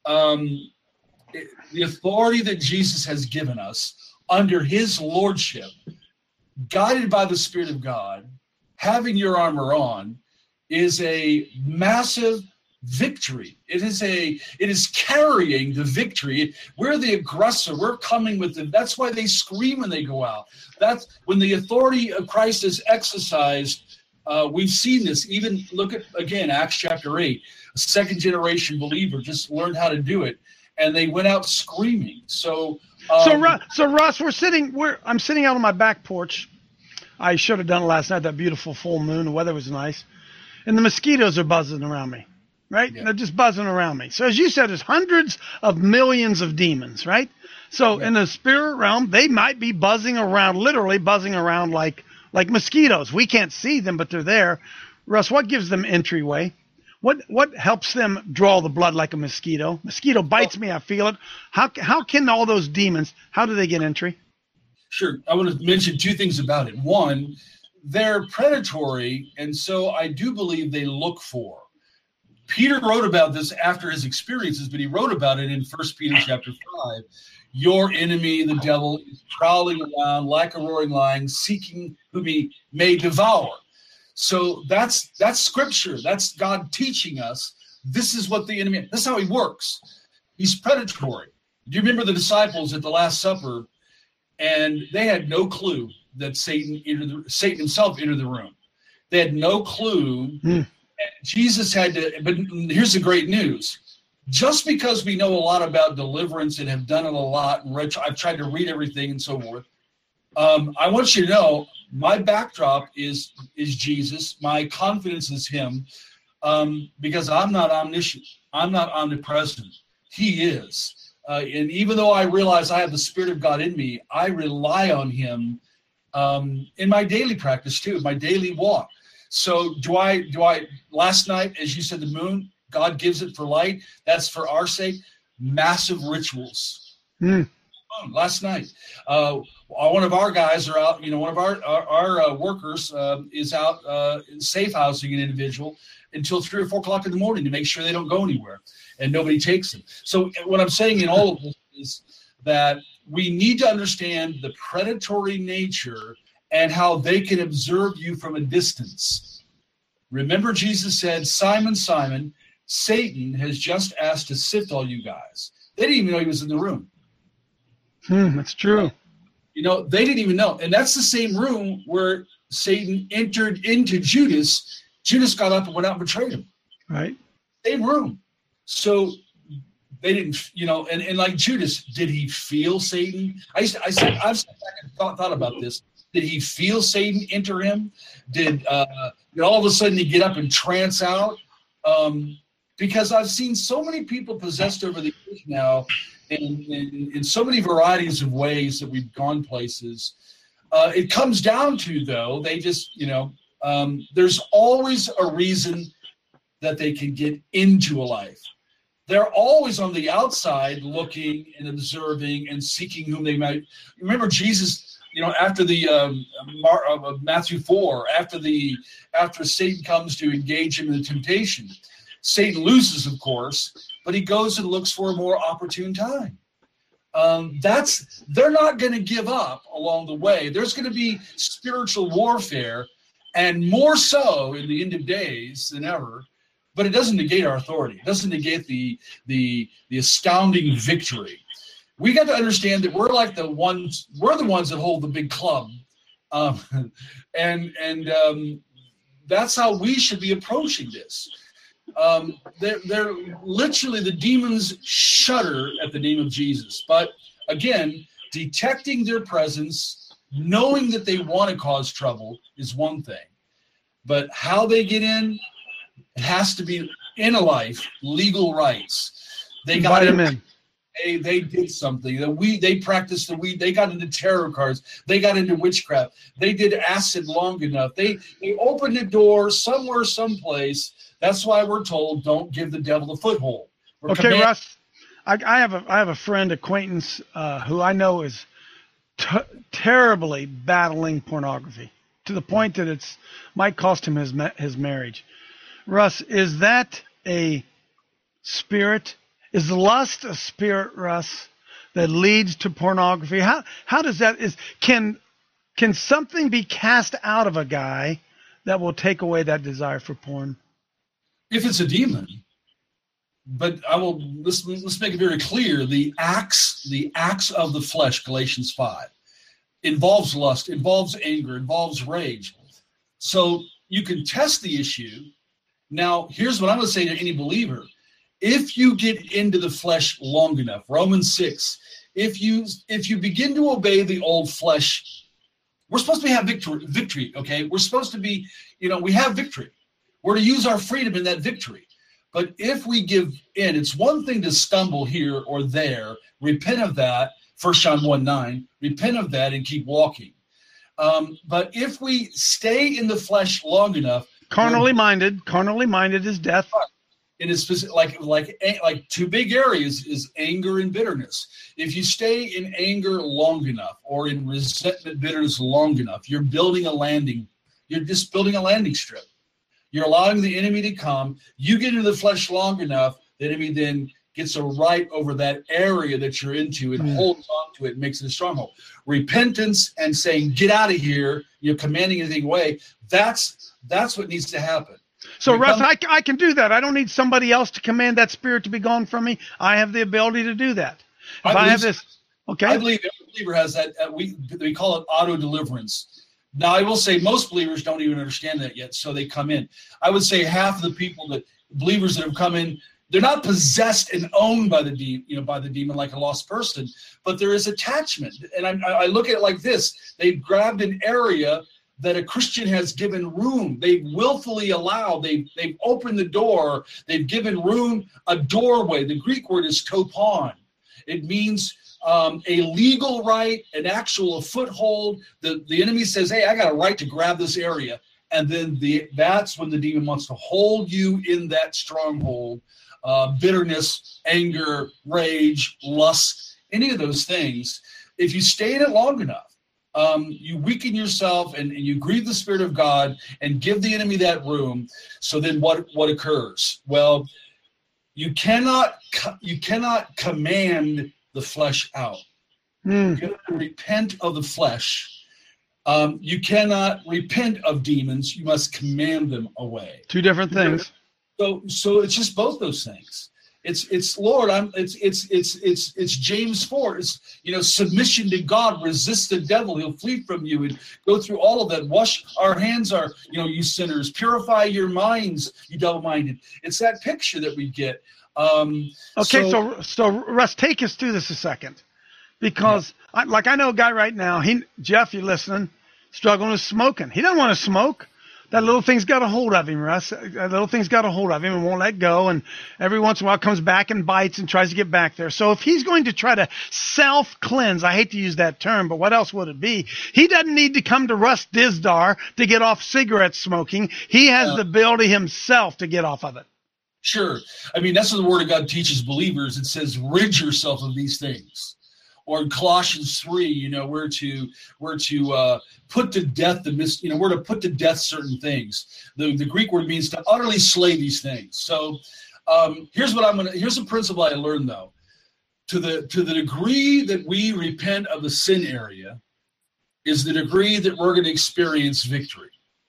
um, it, the authority that Jesus has given us under His lordship, guided by the Spirit of God, having your armor on, is a massive victory. It is a it is carrying the victory. We're the aggressor. We're coming with them. That's why they scream when they go out. That's when the authority of Christ is exercised. Uh, we've seen this. Even look at again Acts chapter eight. A second generation believer just learned how to do it, and they went out screaming. So um, so Russ, so Russ, we're sitting. We're I'm sitting out on my back porch. I should have done it last night. That beautiful full moon. The weather was nice, and the mosquitoes are buzzing around me. Right? Yeah. They're just buzzing around me. So as you said, there's hundreds of millions of demons, right? So Yeah. in the spirit realm, they might be buzzing around, literally buzzing around like like mosquitoes. We can't see them, but they're there. Russ, what gives them entryway? What what helps them draw the blood like a mosquito? Mosquito bites me, I feel it. How how can all those demons, how do they get entry? Sure. I want to mention two things about it. One, they're predatory, and so I do believe they look for. Peter wrote about this after his experiences, but he wrote about it in First Peter chapter five. Your enemy, the devil, is prowling around like a roaring lion, seeking whom he may devour. So that's that's scripture. That's God teaching us. This is what the enemy, this is how he works. He's predatory. Do you remember the disciples at the Last Supper? And they had no clue that Satan entered the, Satan himself entered the room. They had no clue. Mm. Jesus had to, but here's the great news. Just because we know a lot about deliverance and have done it a lot, and read, I've tried to read everything and so forth, um, I want you to know my backdrop is is Jesus. My confidence is Him, um, because I'm not omniscient. I'm not omnipresent. He is. Uh, and even though I realize I have the Spirit of God in me, I rely on Him um, in my daily practice too, my daily walk. So do I, do I, last night, as you said, the moon, God gives it for light. That's for our sake. Massive rituals. Mm. Last night, uh, one of our guys are out, you know, one of our, our, our uh, workers uh, is out uh, safe housing an individual until three or four o'clock in the morning to make sure they don't go anywhere and nobody takes them. So what I'm saying in all of this is that we need to understand the predatory nature and how they can observe you from a distance. Remember, Jesus said, Simon, Simon, Satan has just asked to sift all you guys. They didn't even know he was in the room. Hmm, that's true. You know, they didn't even know. And that's the same room where Satan entered into Judas. Judas got up and went out and betrayed him. Right. Same room. So they didn't, you know, and, and like Judas, did he feel Satan? I used to, I said, I've sat back and thought, thought about this. Did he feel Satan enter him? Did, uh, did all of a sudden he get up and trance out? Um, because I've seen so many people possessed over the years now in, in, in so many varieties of ways that we've gone places. Uh, it comes down to, though, they just, you know, um, there's always a reason that they can get into a life. They're always on the outside looking and observing and seeking whom they might. Remember Jesus, you know, after the um, Mar- uh, Matthew four, after the after Satan comes to engage him in the temptation, Satan loses, of course, but he goes and looks for a more opportune time. Um, that's they're not going to give up along the way. There's going to be spiritual warfare, and more so in the end of days than ever. But it doesn't negate our authority. It doesn't negate the the the astounding victory. We got to understand that we're like the ones, we're the ones that hold the big club. Um, and and um, that's how we should be approaching this. Um, they're, they're literally, the demons shudder at the name of Jesus. But again, detecting their presence, knowing that they want to cause trouble is one thing. But how they get in, it has to be in a life, legal rights. They got them in. They, they did something. The we they practiced the weed. They got into tarot cards. They got into witchcraft. They did acid long enough. They they opened the door somewhere, someplace. That's why we're told don't give the devil a foothold. We're okay, command- Russ. I, I have a I have a friend acquaintance uh, who I know is t- terribly battling pornography to the point that it's might cost him his ma- his marriage. Russ, is that a spirit? Is lust a spirit, Russ, that leads to pornography? How how does that is can can something be cast out of a guy that will take away that desire for porn? If it's a demon. But I will let's let's make it very clear. The acts, the acts of the flesh, Galatians five, involves lust, involves anger, involves rage. So you can test the issue. Now, here's what I'm going to say to any believer. If you get into the flesh long enough, Romans six, if you if you begin to obey the old flesh, we're supposed to have victory, victory, okay? We're supposed to be, you know, we have victory. We're to use our freedom in that victory. But if we give in, it's one thing to stumble here or there, repent of that, First John one nine, repent of that and keep walking. Um, but if we stay in the flesh long enough, carnally minded, carnally minded is death. It is specific, like like like two big areas is anger and bitterness. If you stay in anger long enough or in resentment, bitterness long enough, you're building a landing. You're just building a landing strip. You're allowing the enemy to come. You get into the flesh long enough, the enemy then gets a right over that area that you're into and mm. holds on to it and makes it a stronghold. Repentance and saying, get out of here, you're commanding anything away, that's that's what needs to happen. So, Russ, I, I can do that. I don't need somebody else to command that spirit to be gone from me. I have the ability to do that. If I, I have this, okay? I believe every believer has that. Uh, we we call it auto deliverance. Now, I will say most believers don't even understand that yet, so they come in. I would say half of the people that believers that have come in, they're not possessed and owned by the de- you know by the demon like a lost person, but there is attachment. And I, I look at it like this: they've grabbed an area that a Christian has given room. They've willfully allowed. They've they've opened the door. They've given room, a doorway. The Greek word is topon. It means Um, a legal right, an actual a foothold. The, the enemy says, hey, I got a right to grab this area. And then the that's when the demon wants to hold you in that stronghold. Uh, bitterness, anger, rage, lust, any of those things. If you stay in it long enough, um, you weaken yourself and, and you grieve the Spirit of God and give the enemy that room. So then what, what occurs? Well, you cannot you cannot command the flesh out. Mm. You cannot repent of the flesh. Um, you cannot repent of demons. You must command them away. Two different things. So, so it's just both those things. It's, it's Lord. I'm. It's, it's, it's, it's, it's James four. It's you know submission to God. Resist the devil. He'll flee from you. And go through all of that. Wash our hands. Are you know you sinners. Purify your minds. You double-minded. It's that picture that we get. Um, okay, so, so so Russ, take us through this a second, because yeah. I, like I know a guy right now. He Jeff, you listening? Struggling with smoking. He doesn't want to smoke. That little thing's got a hold of him, Russ. That little thing's got a hold of him and won't let go. And every once in a while comes back and bites and tries to get back there. So if he's going to try to self-cleanse, I hate to use that term, but what else would it be? He doesn't need to come to Russ Dizdar to get off cigarette smoking. He has uh, the ability himself to get off of it. Sure. I mean, that's what the Word of God teaches believers. It says, rid yourself of these things. Or in Colossians three, you know, we're to we're to uh, put to death the mis, you know, we're to put to death certain things. The the Greek word means to utterly slay these things. So um, here's what I'm gonna. Here's a principle I learned though. To the to the degree that we repent of the sin area, is the degree that we're going to experience victory.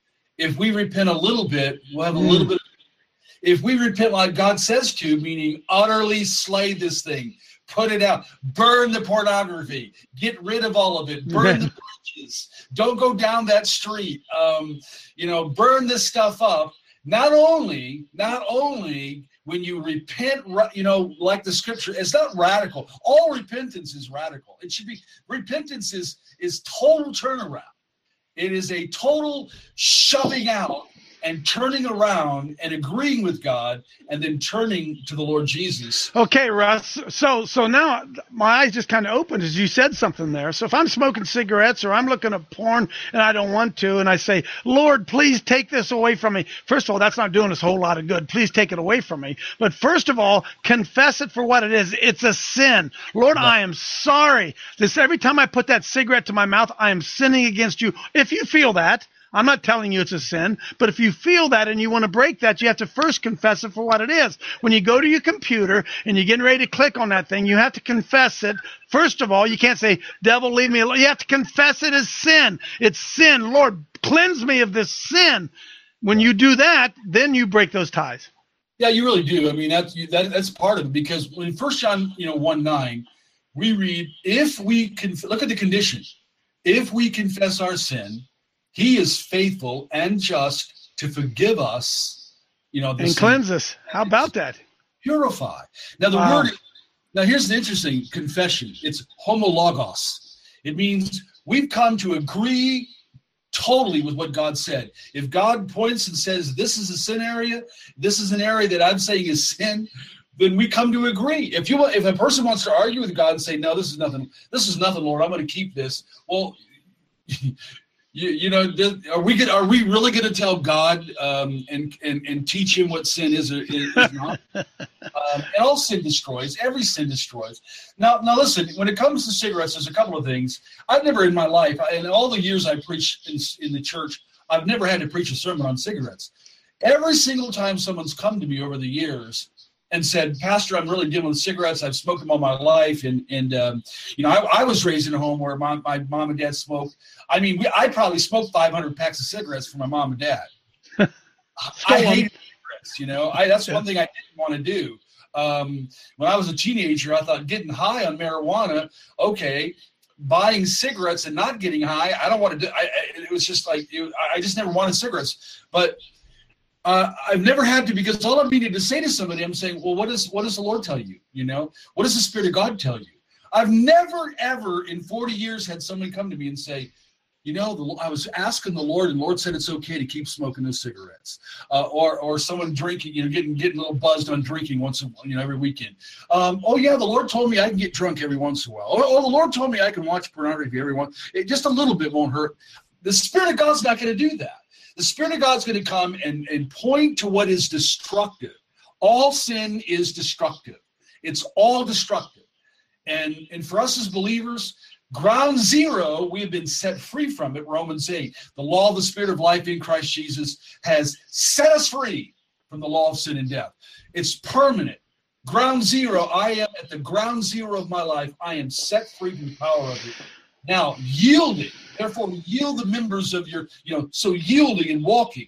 If we repent a little bit, we'll have a little bit. Of, if we repent like God says to, meaning utterly slay this thing. Put it out. Burn the pornography. Get rid of all of it. Burn the bridges. Don't go down that street. Um, you know, burn this stuff up. Not only, not only when you repent, you know, like the scripture, it's not radical. All repentance is radical. It should be, repentance is, is total turnaround. It is a total shoving out and turning around and agreeing with God and then turning to the Lord Jesus. Okay, Russ. So so now my eyes just kind of opened as you said something there. So if I'm smoking cigarettes or I'm looking at porn and I don't want to, and I say, Lord, please take this away from me. First of all, that's not doing us a whole lot of good. Please take it away from me. But first of all, confess it for what it is. It's a sin. Lord, I am sorry. This every time I put that cigarette to my mouth, I am sinning against you. If you feel that, I'm not telling you it's a sin, but if you feel that and you want to break that, you have to first confess it for what it is. When you go to your computer and you're getting ready to click on that thing, you have to confess it. First of all, you can't say, devil, leave me alone. You have to confess it as sin. It's sin. Lord, cleanse me of this sin. When you do that, then you break those ties. Yeah, you really do. I mean, that's that, that's part of it, because when First John, you know, one nine, we read, if we can look at the condition, if we confess our sin, He is faithful and just to forgive us, you know, and cleanse us. How about that? Purify. Now the wow. word. Now here's the interesting confession. It's homologos. It means we've come to agree totally with what God said. If God points and says this is a sin area, this is an area that I'm saying is sin, then we come to agree. If you if a person wants to argue with God and say, no, this is nothing, this is nothing, Lord, I'm going to keep this. Well. You, you know, are we gonna, are we really going to tell God um, and, and and teach him what sin is or is not? um, and all sin destroys. Every sin destroys. Now, now listen. When it comes to cigarettes, there's a couple of things. I've never in my life, in all the years I preached in, in the church, I've never had to preach a sermon on cigarettes. Every single time someone's come to me over the years and said, Pastor, I'm really dealing with cigarettes. I've smoked them all my life. And, and um, you know, I, I was raised in a home where my, my mom and dad smoked. I mean, we, I probably smoked five hundred packs of cigarettes for my mom and dad. I hated cigarettes, you know. I, that's one thing I didn't want to do. Um, when I was a teenager, I thought getting high on marijuana, okay. Buying cigarettes and not getting high, I don't want to do I, it. Was just like, it, I just never wanted cigarettes. But Uh, I've never had to, because all I'm needing to say to somebody, I'm saying, well, what does what does the Lord tell you? You know, what does the Spirit of God tell you? I've never, ever in forty years had somebody come to me and say, you know, the, I was asking the Lord, and the Lord said it's okay to keep smoking those cigarettes, uh, or or someone drinking, you know, getting getting a little buzzed on drinking once, a, you know, every weekend. Um, oh yeah, the Lord told me I can get drunk every once in a while. Or, or the Lord told me I can watch pornography every once. It, just a little bit won't hurt. The Spirit of God's not going to do that. The Spirit of God's going to come and, and point to what is destructive. All sin is destructive. It's all destructive. And, and for us as believers, ground zero, we have been set free from it. Romans eight, the law of the Spirit of life in Christ Jesus has set us free from the law of sin and death. It's permanent. Ground zero, I am at the ground zero of my life. I am set free from the power of it. Now, yielding. Therefore, yield the members of your, you know, so yielding and walking.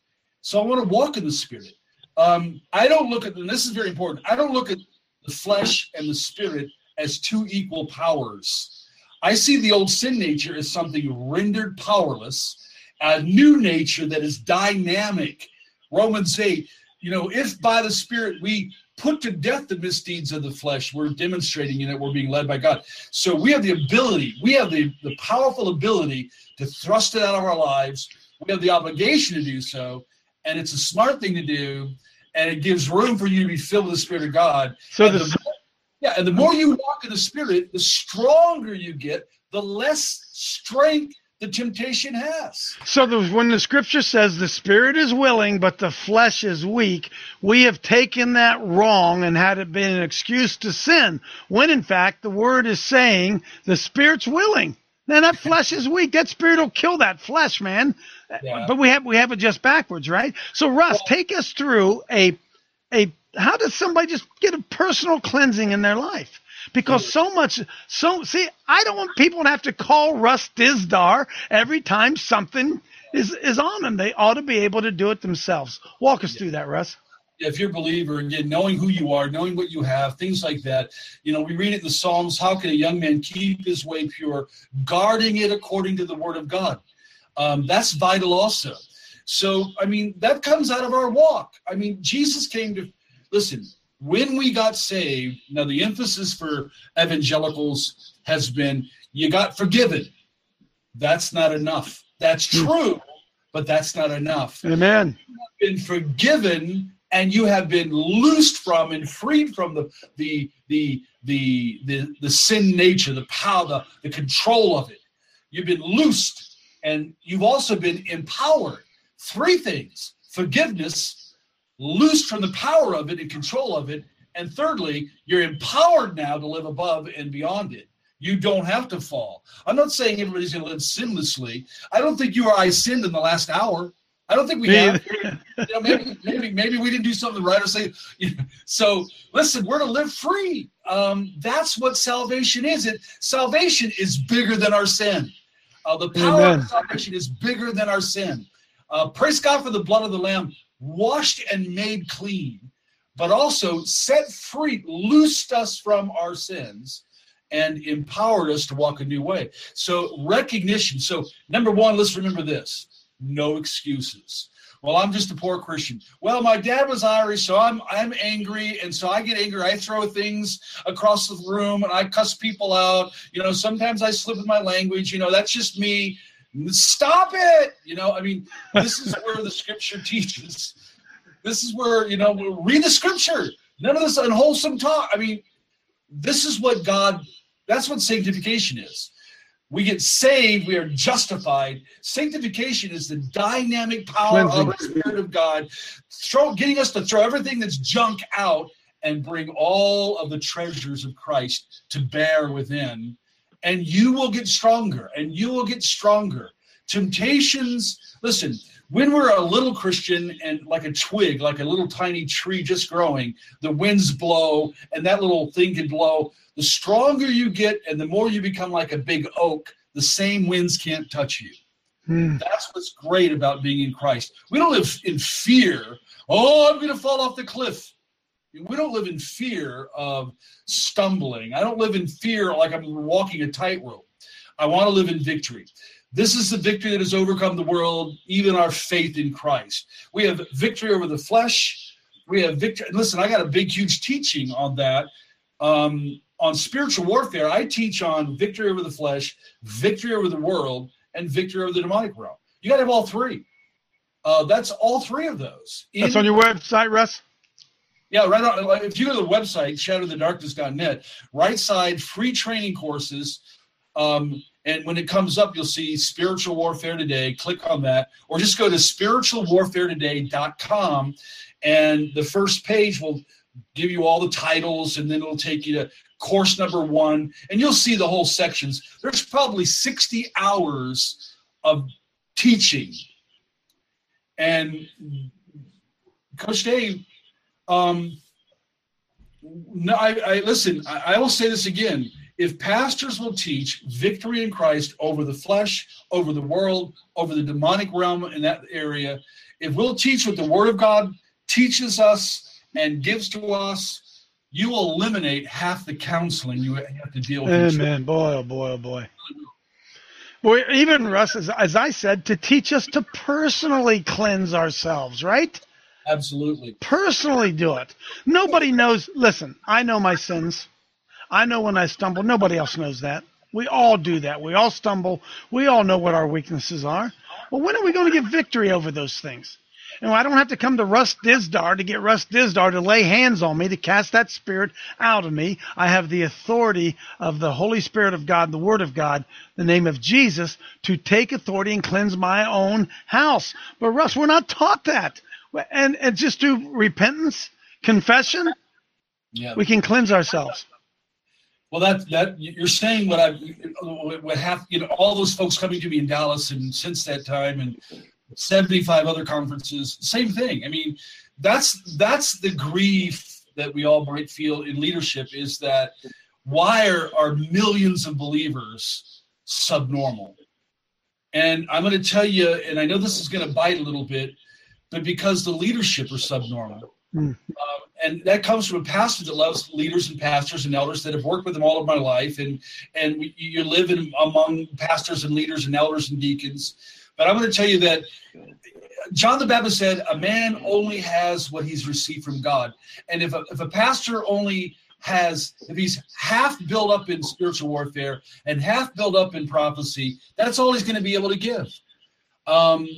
So I want to walk in the Spirit. Um, I don't look at, and this is very important, I don't look at the flesh and the Spirit as two equal powers. I see the old sin nature as something rendered powerless, a new nature that is dynamic. Romans eight, you know, if by the Spirit we put to death the misdeeds of the flesh, we're demonstrating that we're being led by God. So we have the ability, we have the, the powerful ability to thrust it out of our lives. We have the obligation to do so, and it's a smart thing to do, and it gives room for you to be filled with the Spirit of God. So and the, the more, yeah, and the more you walk in the Spirit, the stronger you get, the less strength the temptation has. So the, when the scripture says the spirit is willing, but the flesh is weak, we have taken that wrong and had it been an excuse to sin, when in fact the word is saying the spirit's willing. Then that flesh is weak. That spirit will kill that flesh, man. Yeah. But we have we have it just backwards, right? So Russ, well, take us through a a how does somebody just get a personal cleansing in their life? Because so much, so see, I don't want people to have to call Russ Dizdar every time something is, is on them. They ought to be able to do it themselves. Walk us yeah. through that, Russ. If you're a believer, again, knowing who you are, knowing what you have, things like that. You know, we read it in the Psalms, how can a young man keep his way pure, guarding it according to the word of God? Um, that's vital also. So, I mean, that comes out of our walk. I mean, Jesus came to, listen, when we got saved, now the emphasis for evangelicals has been, you got forgiven. That's not enough. That's true, but that's not enough. Amen. You have been forgiven, and you have been loosed from and freed from the the the the the, the sin nature, the power, the, the control of it. You've been loosed, and you've also been empowered. Three things: forgiveness, loosed from the power of it and control of it, and thirdly, you're empowered now to live above and beyond it. You don't have to fall. I'm not saying everybody's going to live sinlessly. I don't think you or I sinned in the last hour. I don't think we have. You know, maybe, maybe, maybe we didn't do something right or say. You know, so listen, we're to live free. Um, that's what salvation is. It salvation is bigger than our sin. Uh, the power Amen. of salvation is bigger than our sin. Uh, praise God for the blood of the Lamb, washed and made clean, but also set free, loosed us from our sins, and empowered us to walk a new way. So recognition. So number one, let's remember this: no excuses. Well, I'm just a poor Christian. Well, my dad was Irish, so I'm I'm angry, and so I get angry. I throw things across the room, and I cuss people out. You know, sometimes I slip with my language. You know, that's just me. Stop it. You know, I mean, this is where the Scripture teaches. This is where, you know, read the Scripture. None of this unwholesome talk. I mean, this is what God, that's what sanctification is. We get saved, we are justified. Sanctification is the dynamic power Cleansing. of the Spirit of God, throw, getting us to throw everything that's junk out and bring all of the treasures of Christ to bear within. And you will get stronger, and you will get stronger. Temptations, listen, when we're a little Christian and like a twig, like a little tiny tree just growing, the winds blow and that little thing can blow. The stronger you get and the more you become like a big oak, the same winds can't touch you. Hmm. That's what's great about being in Christ. We don't live in fear. Oh, I'm going to fall off the cliff. We don't live in fear of stumbling. I don't live in fear like I'm walking a tightrope. I want to live in victory. This is the victory that has overcome the world, even our faith in Christ. We have victory over the flesh. We have victory. Listen, I got a big, huge teaching on that. Um, on spiritual warfare, I teach on victory over the flesh, victory over the world, and victory over the demonic realm. You got to have all three. Uh, that's all three of those. In, That's on your website, Russ? Yeah, right on. If you go to the website, shadow the darkness dot net, right side, free training courses. Um, and when it comes up, you'll see Spiritual Warfare Today. Click on that. Or just go to spiritual warfare today dot com, and the first page will give you all the titles, and then it'll take you to course number one, and you'll see the whole sections. There's probably sixty hours of teaching. And Coach Dave, um, no, I, I listen, I, I will say this again. If pastors will teach victory in Christ over the flesh, over the world, over the demonic realm in that area, if we'll teach what the Word of God teaches us and gives to us, you will eliminate half the counseling you have to deal with. Amen. Boy, oh boy, oh boy. Boy, even Russ, as, as I said, to teach us to personally cleanse ourselves, right? Absolutely. Personally do it. Nobody knows. Listen, I know my sins. I know when I stumble. Nobody else knows that. We all do that. We all stumble. We all know what our weaknesses are. Well, when are we going to get victory over those things? And I don't have to come to Russ Dizdar to get Russ Dizdar to lay hands on me to cast that spirit out of me. I have the authority of the Holy Spirit of God, the Word of God, the name of Jesus, to take authority and cleanse my own house. But Russ, we're not taught that. And, and just do repentance, confession, Yeah. we can cleanse ourselves. Well, that that you're saying what I what have you know all those folks coming to me in Dallas and since that time and seventy-five other conferences, same thing. I mean, that's that's the grief that we all might feel in leadership, is that why are, are millions of believers subnormal? And I'm going to tell you, and I know this is going to bite a little bit, but because the leadership are subnormal. Mm. Uh, and that comes from a pastor that loves leaders and pastors and elders that have worked with them all of my life. And, and we, you live in, among pastors and leaders and elders and deacons. But I'm going to tell you that John the Baptist said, a man only has what he's received from God. And if a, if a pastor only has, if he's half built up in spiritual warfare and half built up in prophecy, that's all he's going to be able to give. Um,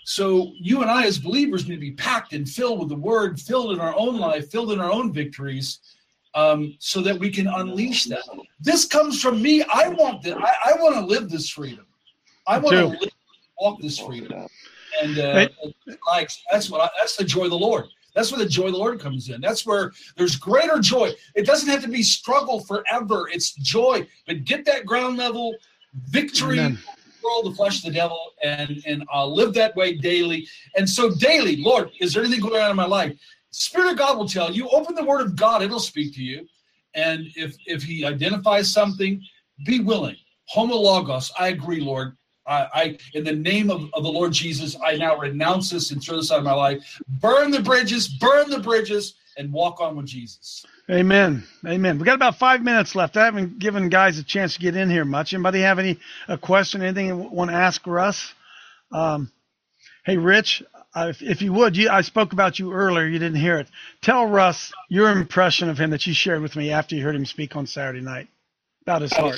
So you and I as believers need to be packed and filled with the word, filled in our own life, filled in our own victories, um, so that we can unleash that. This comes from me. I want that. I, I want to live this freedom. I want to live, walk this freedom. And uh, like that's what I, that's the joy of the Lord. That's where the joy of the Lord comes in. That's where there's greater joy. It doesn't have to be struggle forever. It's joy. But get that ground level victory. Amen. World, the flesh, the devil, and and I'll live that way daily. And so daily, Lord, is there anything going on in my life? Spirit of God will tell you. Open the Word of God; it'll speak to you. And if if He identifies something, be willing. Homologos. I agree, Lord. I, I in the name of, of the Lord Jesus, I now renounce this and throw this out of my life. Burn the bridges, burn the bridges, and walk on with Jesus. Amen. Amen. We got about five minutes left. I haven't given guys a chance to get in here much. Anybody have any a question, anything you want to ask Russ? Um, hey, Rich, uh, if, if you would, you, I spoke about you earlier. You didn't hear it. Tell Russ your impression of him that you shared with me after you heard him speak on Saturday night about his heart.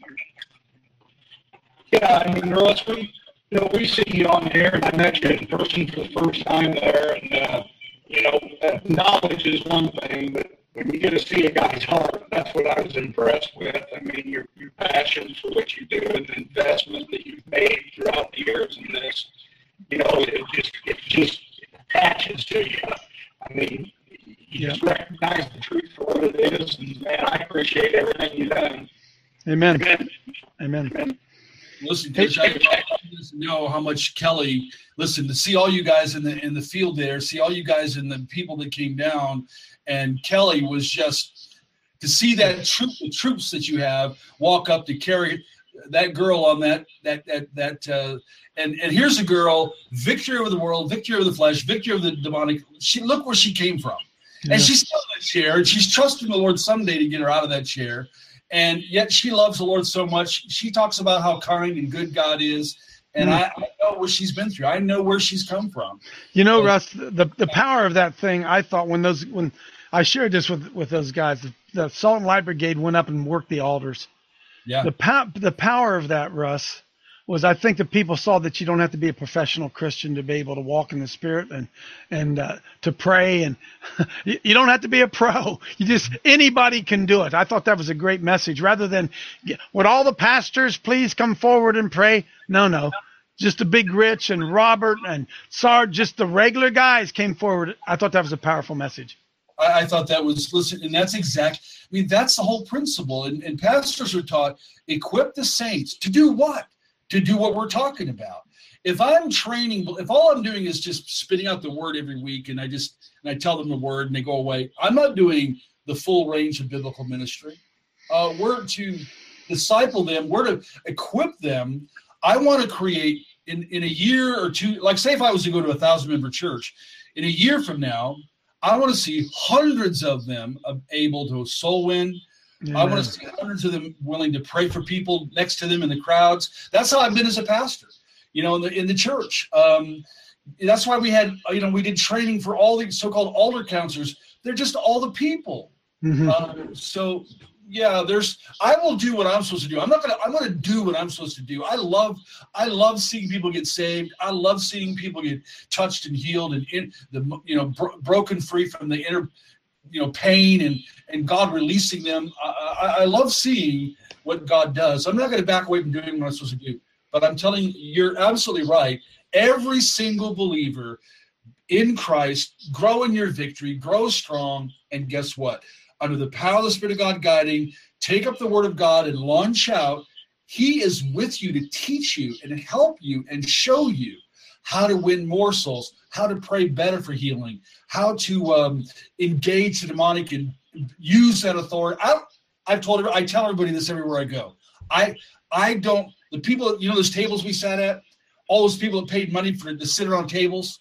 Yeah, I mean, Russ, we, you know, we see you on the air, and I met you in person for the first time there, and, uh, you know, knowledge is one thing, but when you get to see a guy's heart, that's what I was impressed with. I mean, your, your passion for what you do and the investment that you've made throughout the years in this, you know, it just it just attaches to you. I mean, you yeah. just recognize the truth for what it is, and, man, I appreciate everything you've done. Amen. Amen. Amen. Amen. Listen, Coach, I just know how much Kelly. Listen, to see all you guys in the in the field there, see all you guys and the people that came down, and Kelly was just to see that troop, the troops that you have walk up to carry that girl on that that that that. Uh, and and here's a girl, victory over the world, victory over the flesh, victory over the demonic. She look where she came from, yeah. and she's still in that chair, and she's trusting the Lord someday to get her out of that chair. And yet she loves the Lord so much. She talks about how kind and good God is. And mm. I, I know what she's been through. I know where she's come from. You know, and, Russ, the the power of that thing, I thought when those when I shared this with, with those guys, the, the Salt and Light Brigade went up and worked the altars. Yeah. The, pow, the power of that, Russ, was I think that people saw that you don't have to be a professional Christian to be able to walk in the Spirit and and uh, to pray, and you don't have to be a pro. You just anybody can do it. I thought that was a great message. Rather than would all the pastors please come forward and pray? No, no, just the Big Rich and Robert and Sarge, just the regular guys came forward. I thought that was a powerful message. I, I thought that was listen, and that's exact. I mean, that's the whole principle. And, and pastors are taught equip the saints to do what? To do what we're talking about. If I'm training, if all I'm doing is just spitting out the word every week and I just, and I tell them the word and they go away, I'm not doing the full range of biblical ministry. Uh, we're to disciple them. We're to equip them. I want to create in, in a year or two, like say if I was to go to a thousand member church, in a year from now, I want to see hundreds of them able to soul win. Yeah. I want to see hundreds of them willing to pray for people next to them in the crowds. That's how I've been as a pastor, you know, in the in the church. Um, that's why we had, you know, we did training for all the so-called altar counselors. They're just all the people. Mm-hmm. Um, so, yeah, there's. I will do what I'm supposed to do. I'm not gonna. I'm gonna do what I'm supposed to do. I love. I love seeing people get saved. I love seeing people get touched and healed and in the you know bro- broken free from the inner. you know, pain and, and God releasing them. I, I, I love seeing what God does. I'm not going to back away from doing what I'm supposed to do, but I'm telling you, you're absolutely right. Every single believer in Christ, grow in your victory, grow strong, and guess what? Under the power of the Spirit of God guiding, take up the word of God and launch out. He is with you to teach you and help you and show you how to win more souls, how to pray better for healing, how to um, engage the demonic and use that authority. I, I've told I tell everybody this everywhere I go. I I don't the people you know those tables we sat at, all those people that paid money for to sit around tables.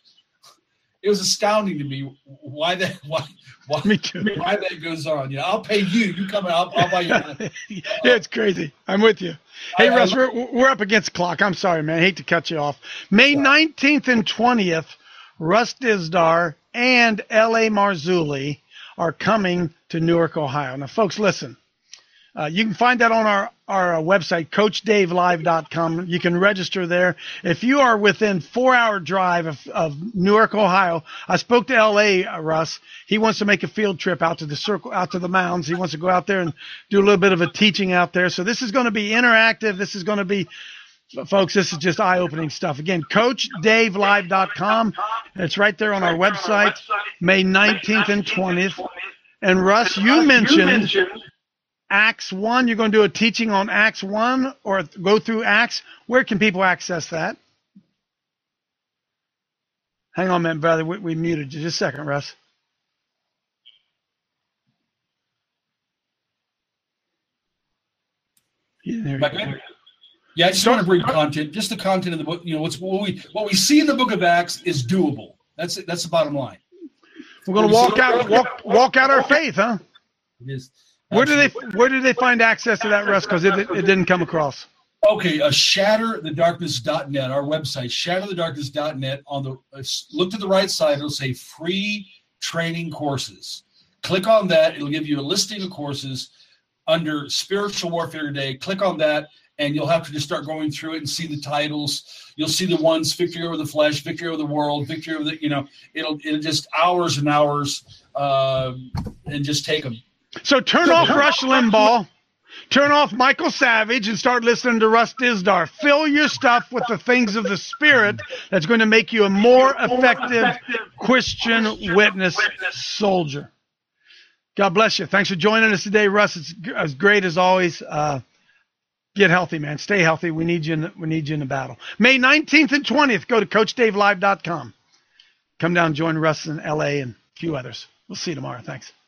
It was astounding to me why that why why, me too. why that goes on. You know, I'll pay you. You come out. I'll, I'll buy you. Yeah, it's crazy. I'm with you. Hey, I, Russ, I, we're we're up against the clock. I'm sorry, man. I hate to cut you off. May nineteenth and twentieth, Russ Dizdar and L A Marzulli are coming to Newark, Ohio. Now, folks, listen. Uh, you can find that on our, our uh, website, coach dave live dot com. You can register there. If you are within four-hour drive of, of Newark, Ohio, I spoke to L A, uh, Russ. He wants to make a field trip out to the circle, out to the mounds. He wants to go out there and do a little bit of a teaching out there. So this is going to be interactive. This is going to be, folks, this is just eye-opening stuff. Again, coach dave live dot com. It's right there on our website, May nineteenth and twentieth. And Russ, you mentioned Acts one. You're going to do a teaching on Acts one or go through Acts. Where can people access that? Hang on a minute, brother. We, we muted you. Just a second, Russ. You didn't hear you. Yeah, I just want to bring content, just the content of the book. You know, what's what we what we see in the Book of Acts is doable. That's that's the bottom line. We're going to walk out, walk, walk out our faith, huh? It is. Where do they Where do they find access to that, Russ? Because it, it didn't come across. Okay, uh, shatter the darkness dot net, our website, shatter the darkness dot net. On the uh, look to the right side, it'll say free training courses. Click on that. It'll give you a listing of courses under Spiritual Warfare Today. Click on that, and you'll have to just start going through it and see the titles. You'll see the ones: victory over the flesh, victory over the world, victory over the, you know, it'll it'll just hours and hours, uh, and just take them. So turn off Rush Limbaugh, turn off Michael Savage, and start listening to Russ Dizdar. Fill your stuff with the things of the Spirit that's going to make you a more effective Christian witness soldier. God bless you. Thanks for joining us today, Russ. It's as great as always. Uh, get healthy, man. Stay healthy. We need you in the, we need you in the battle. May nineteenth and twentieth, go to coach dave live dot com. Come down and join Russ in L A and a few others. We'll see you tomorrow. Thanks.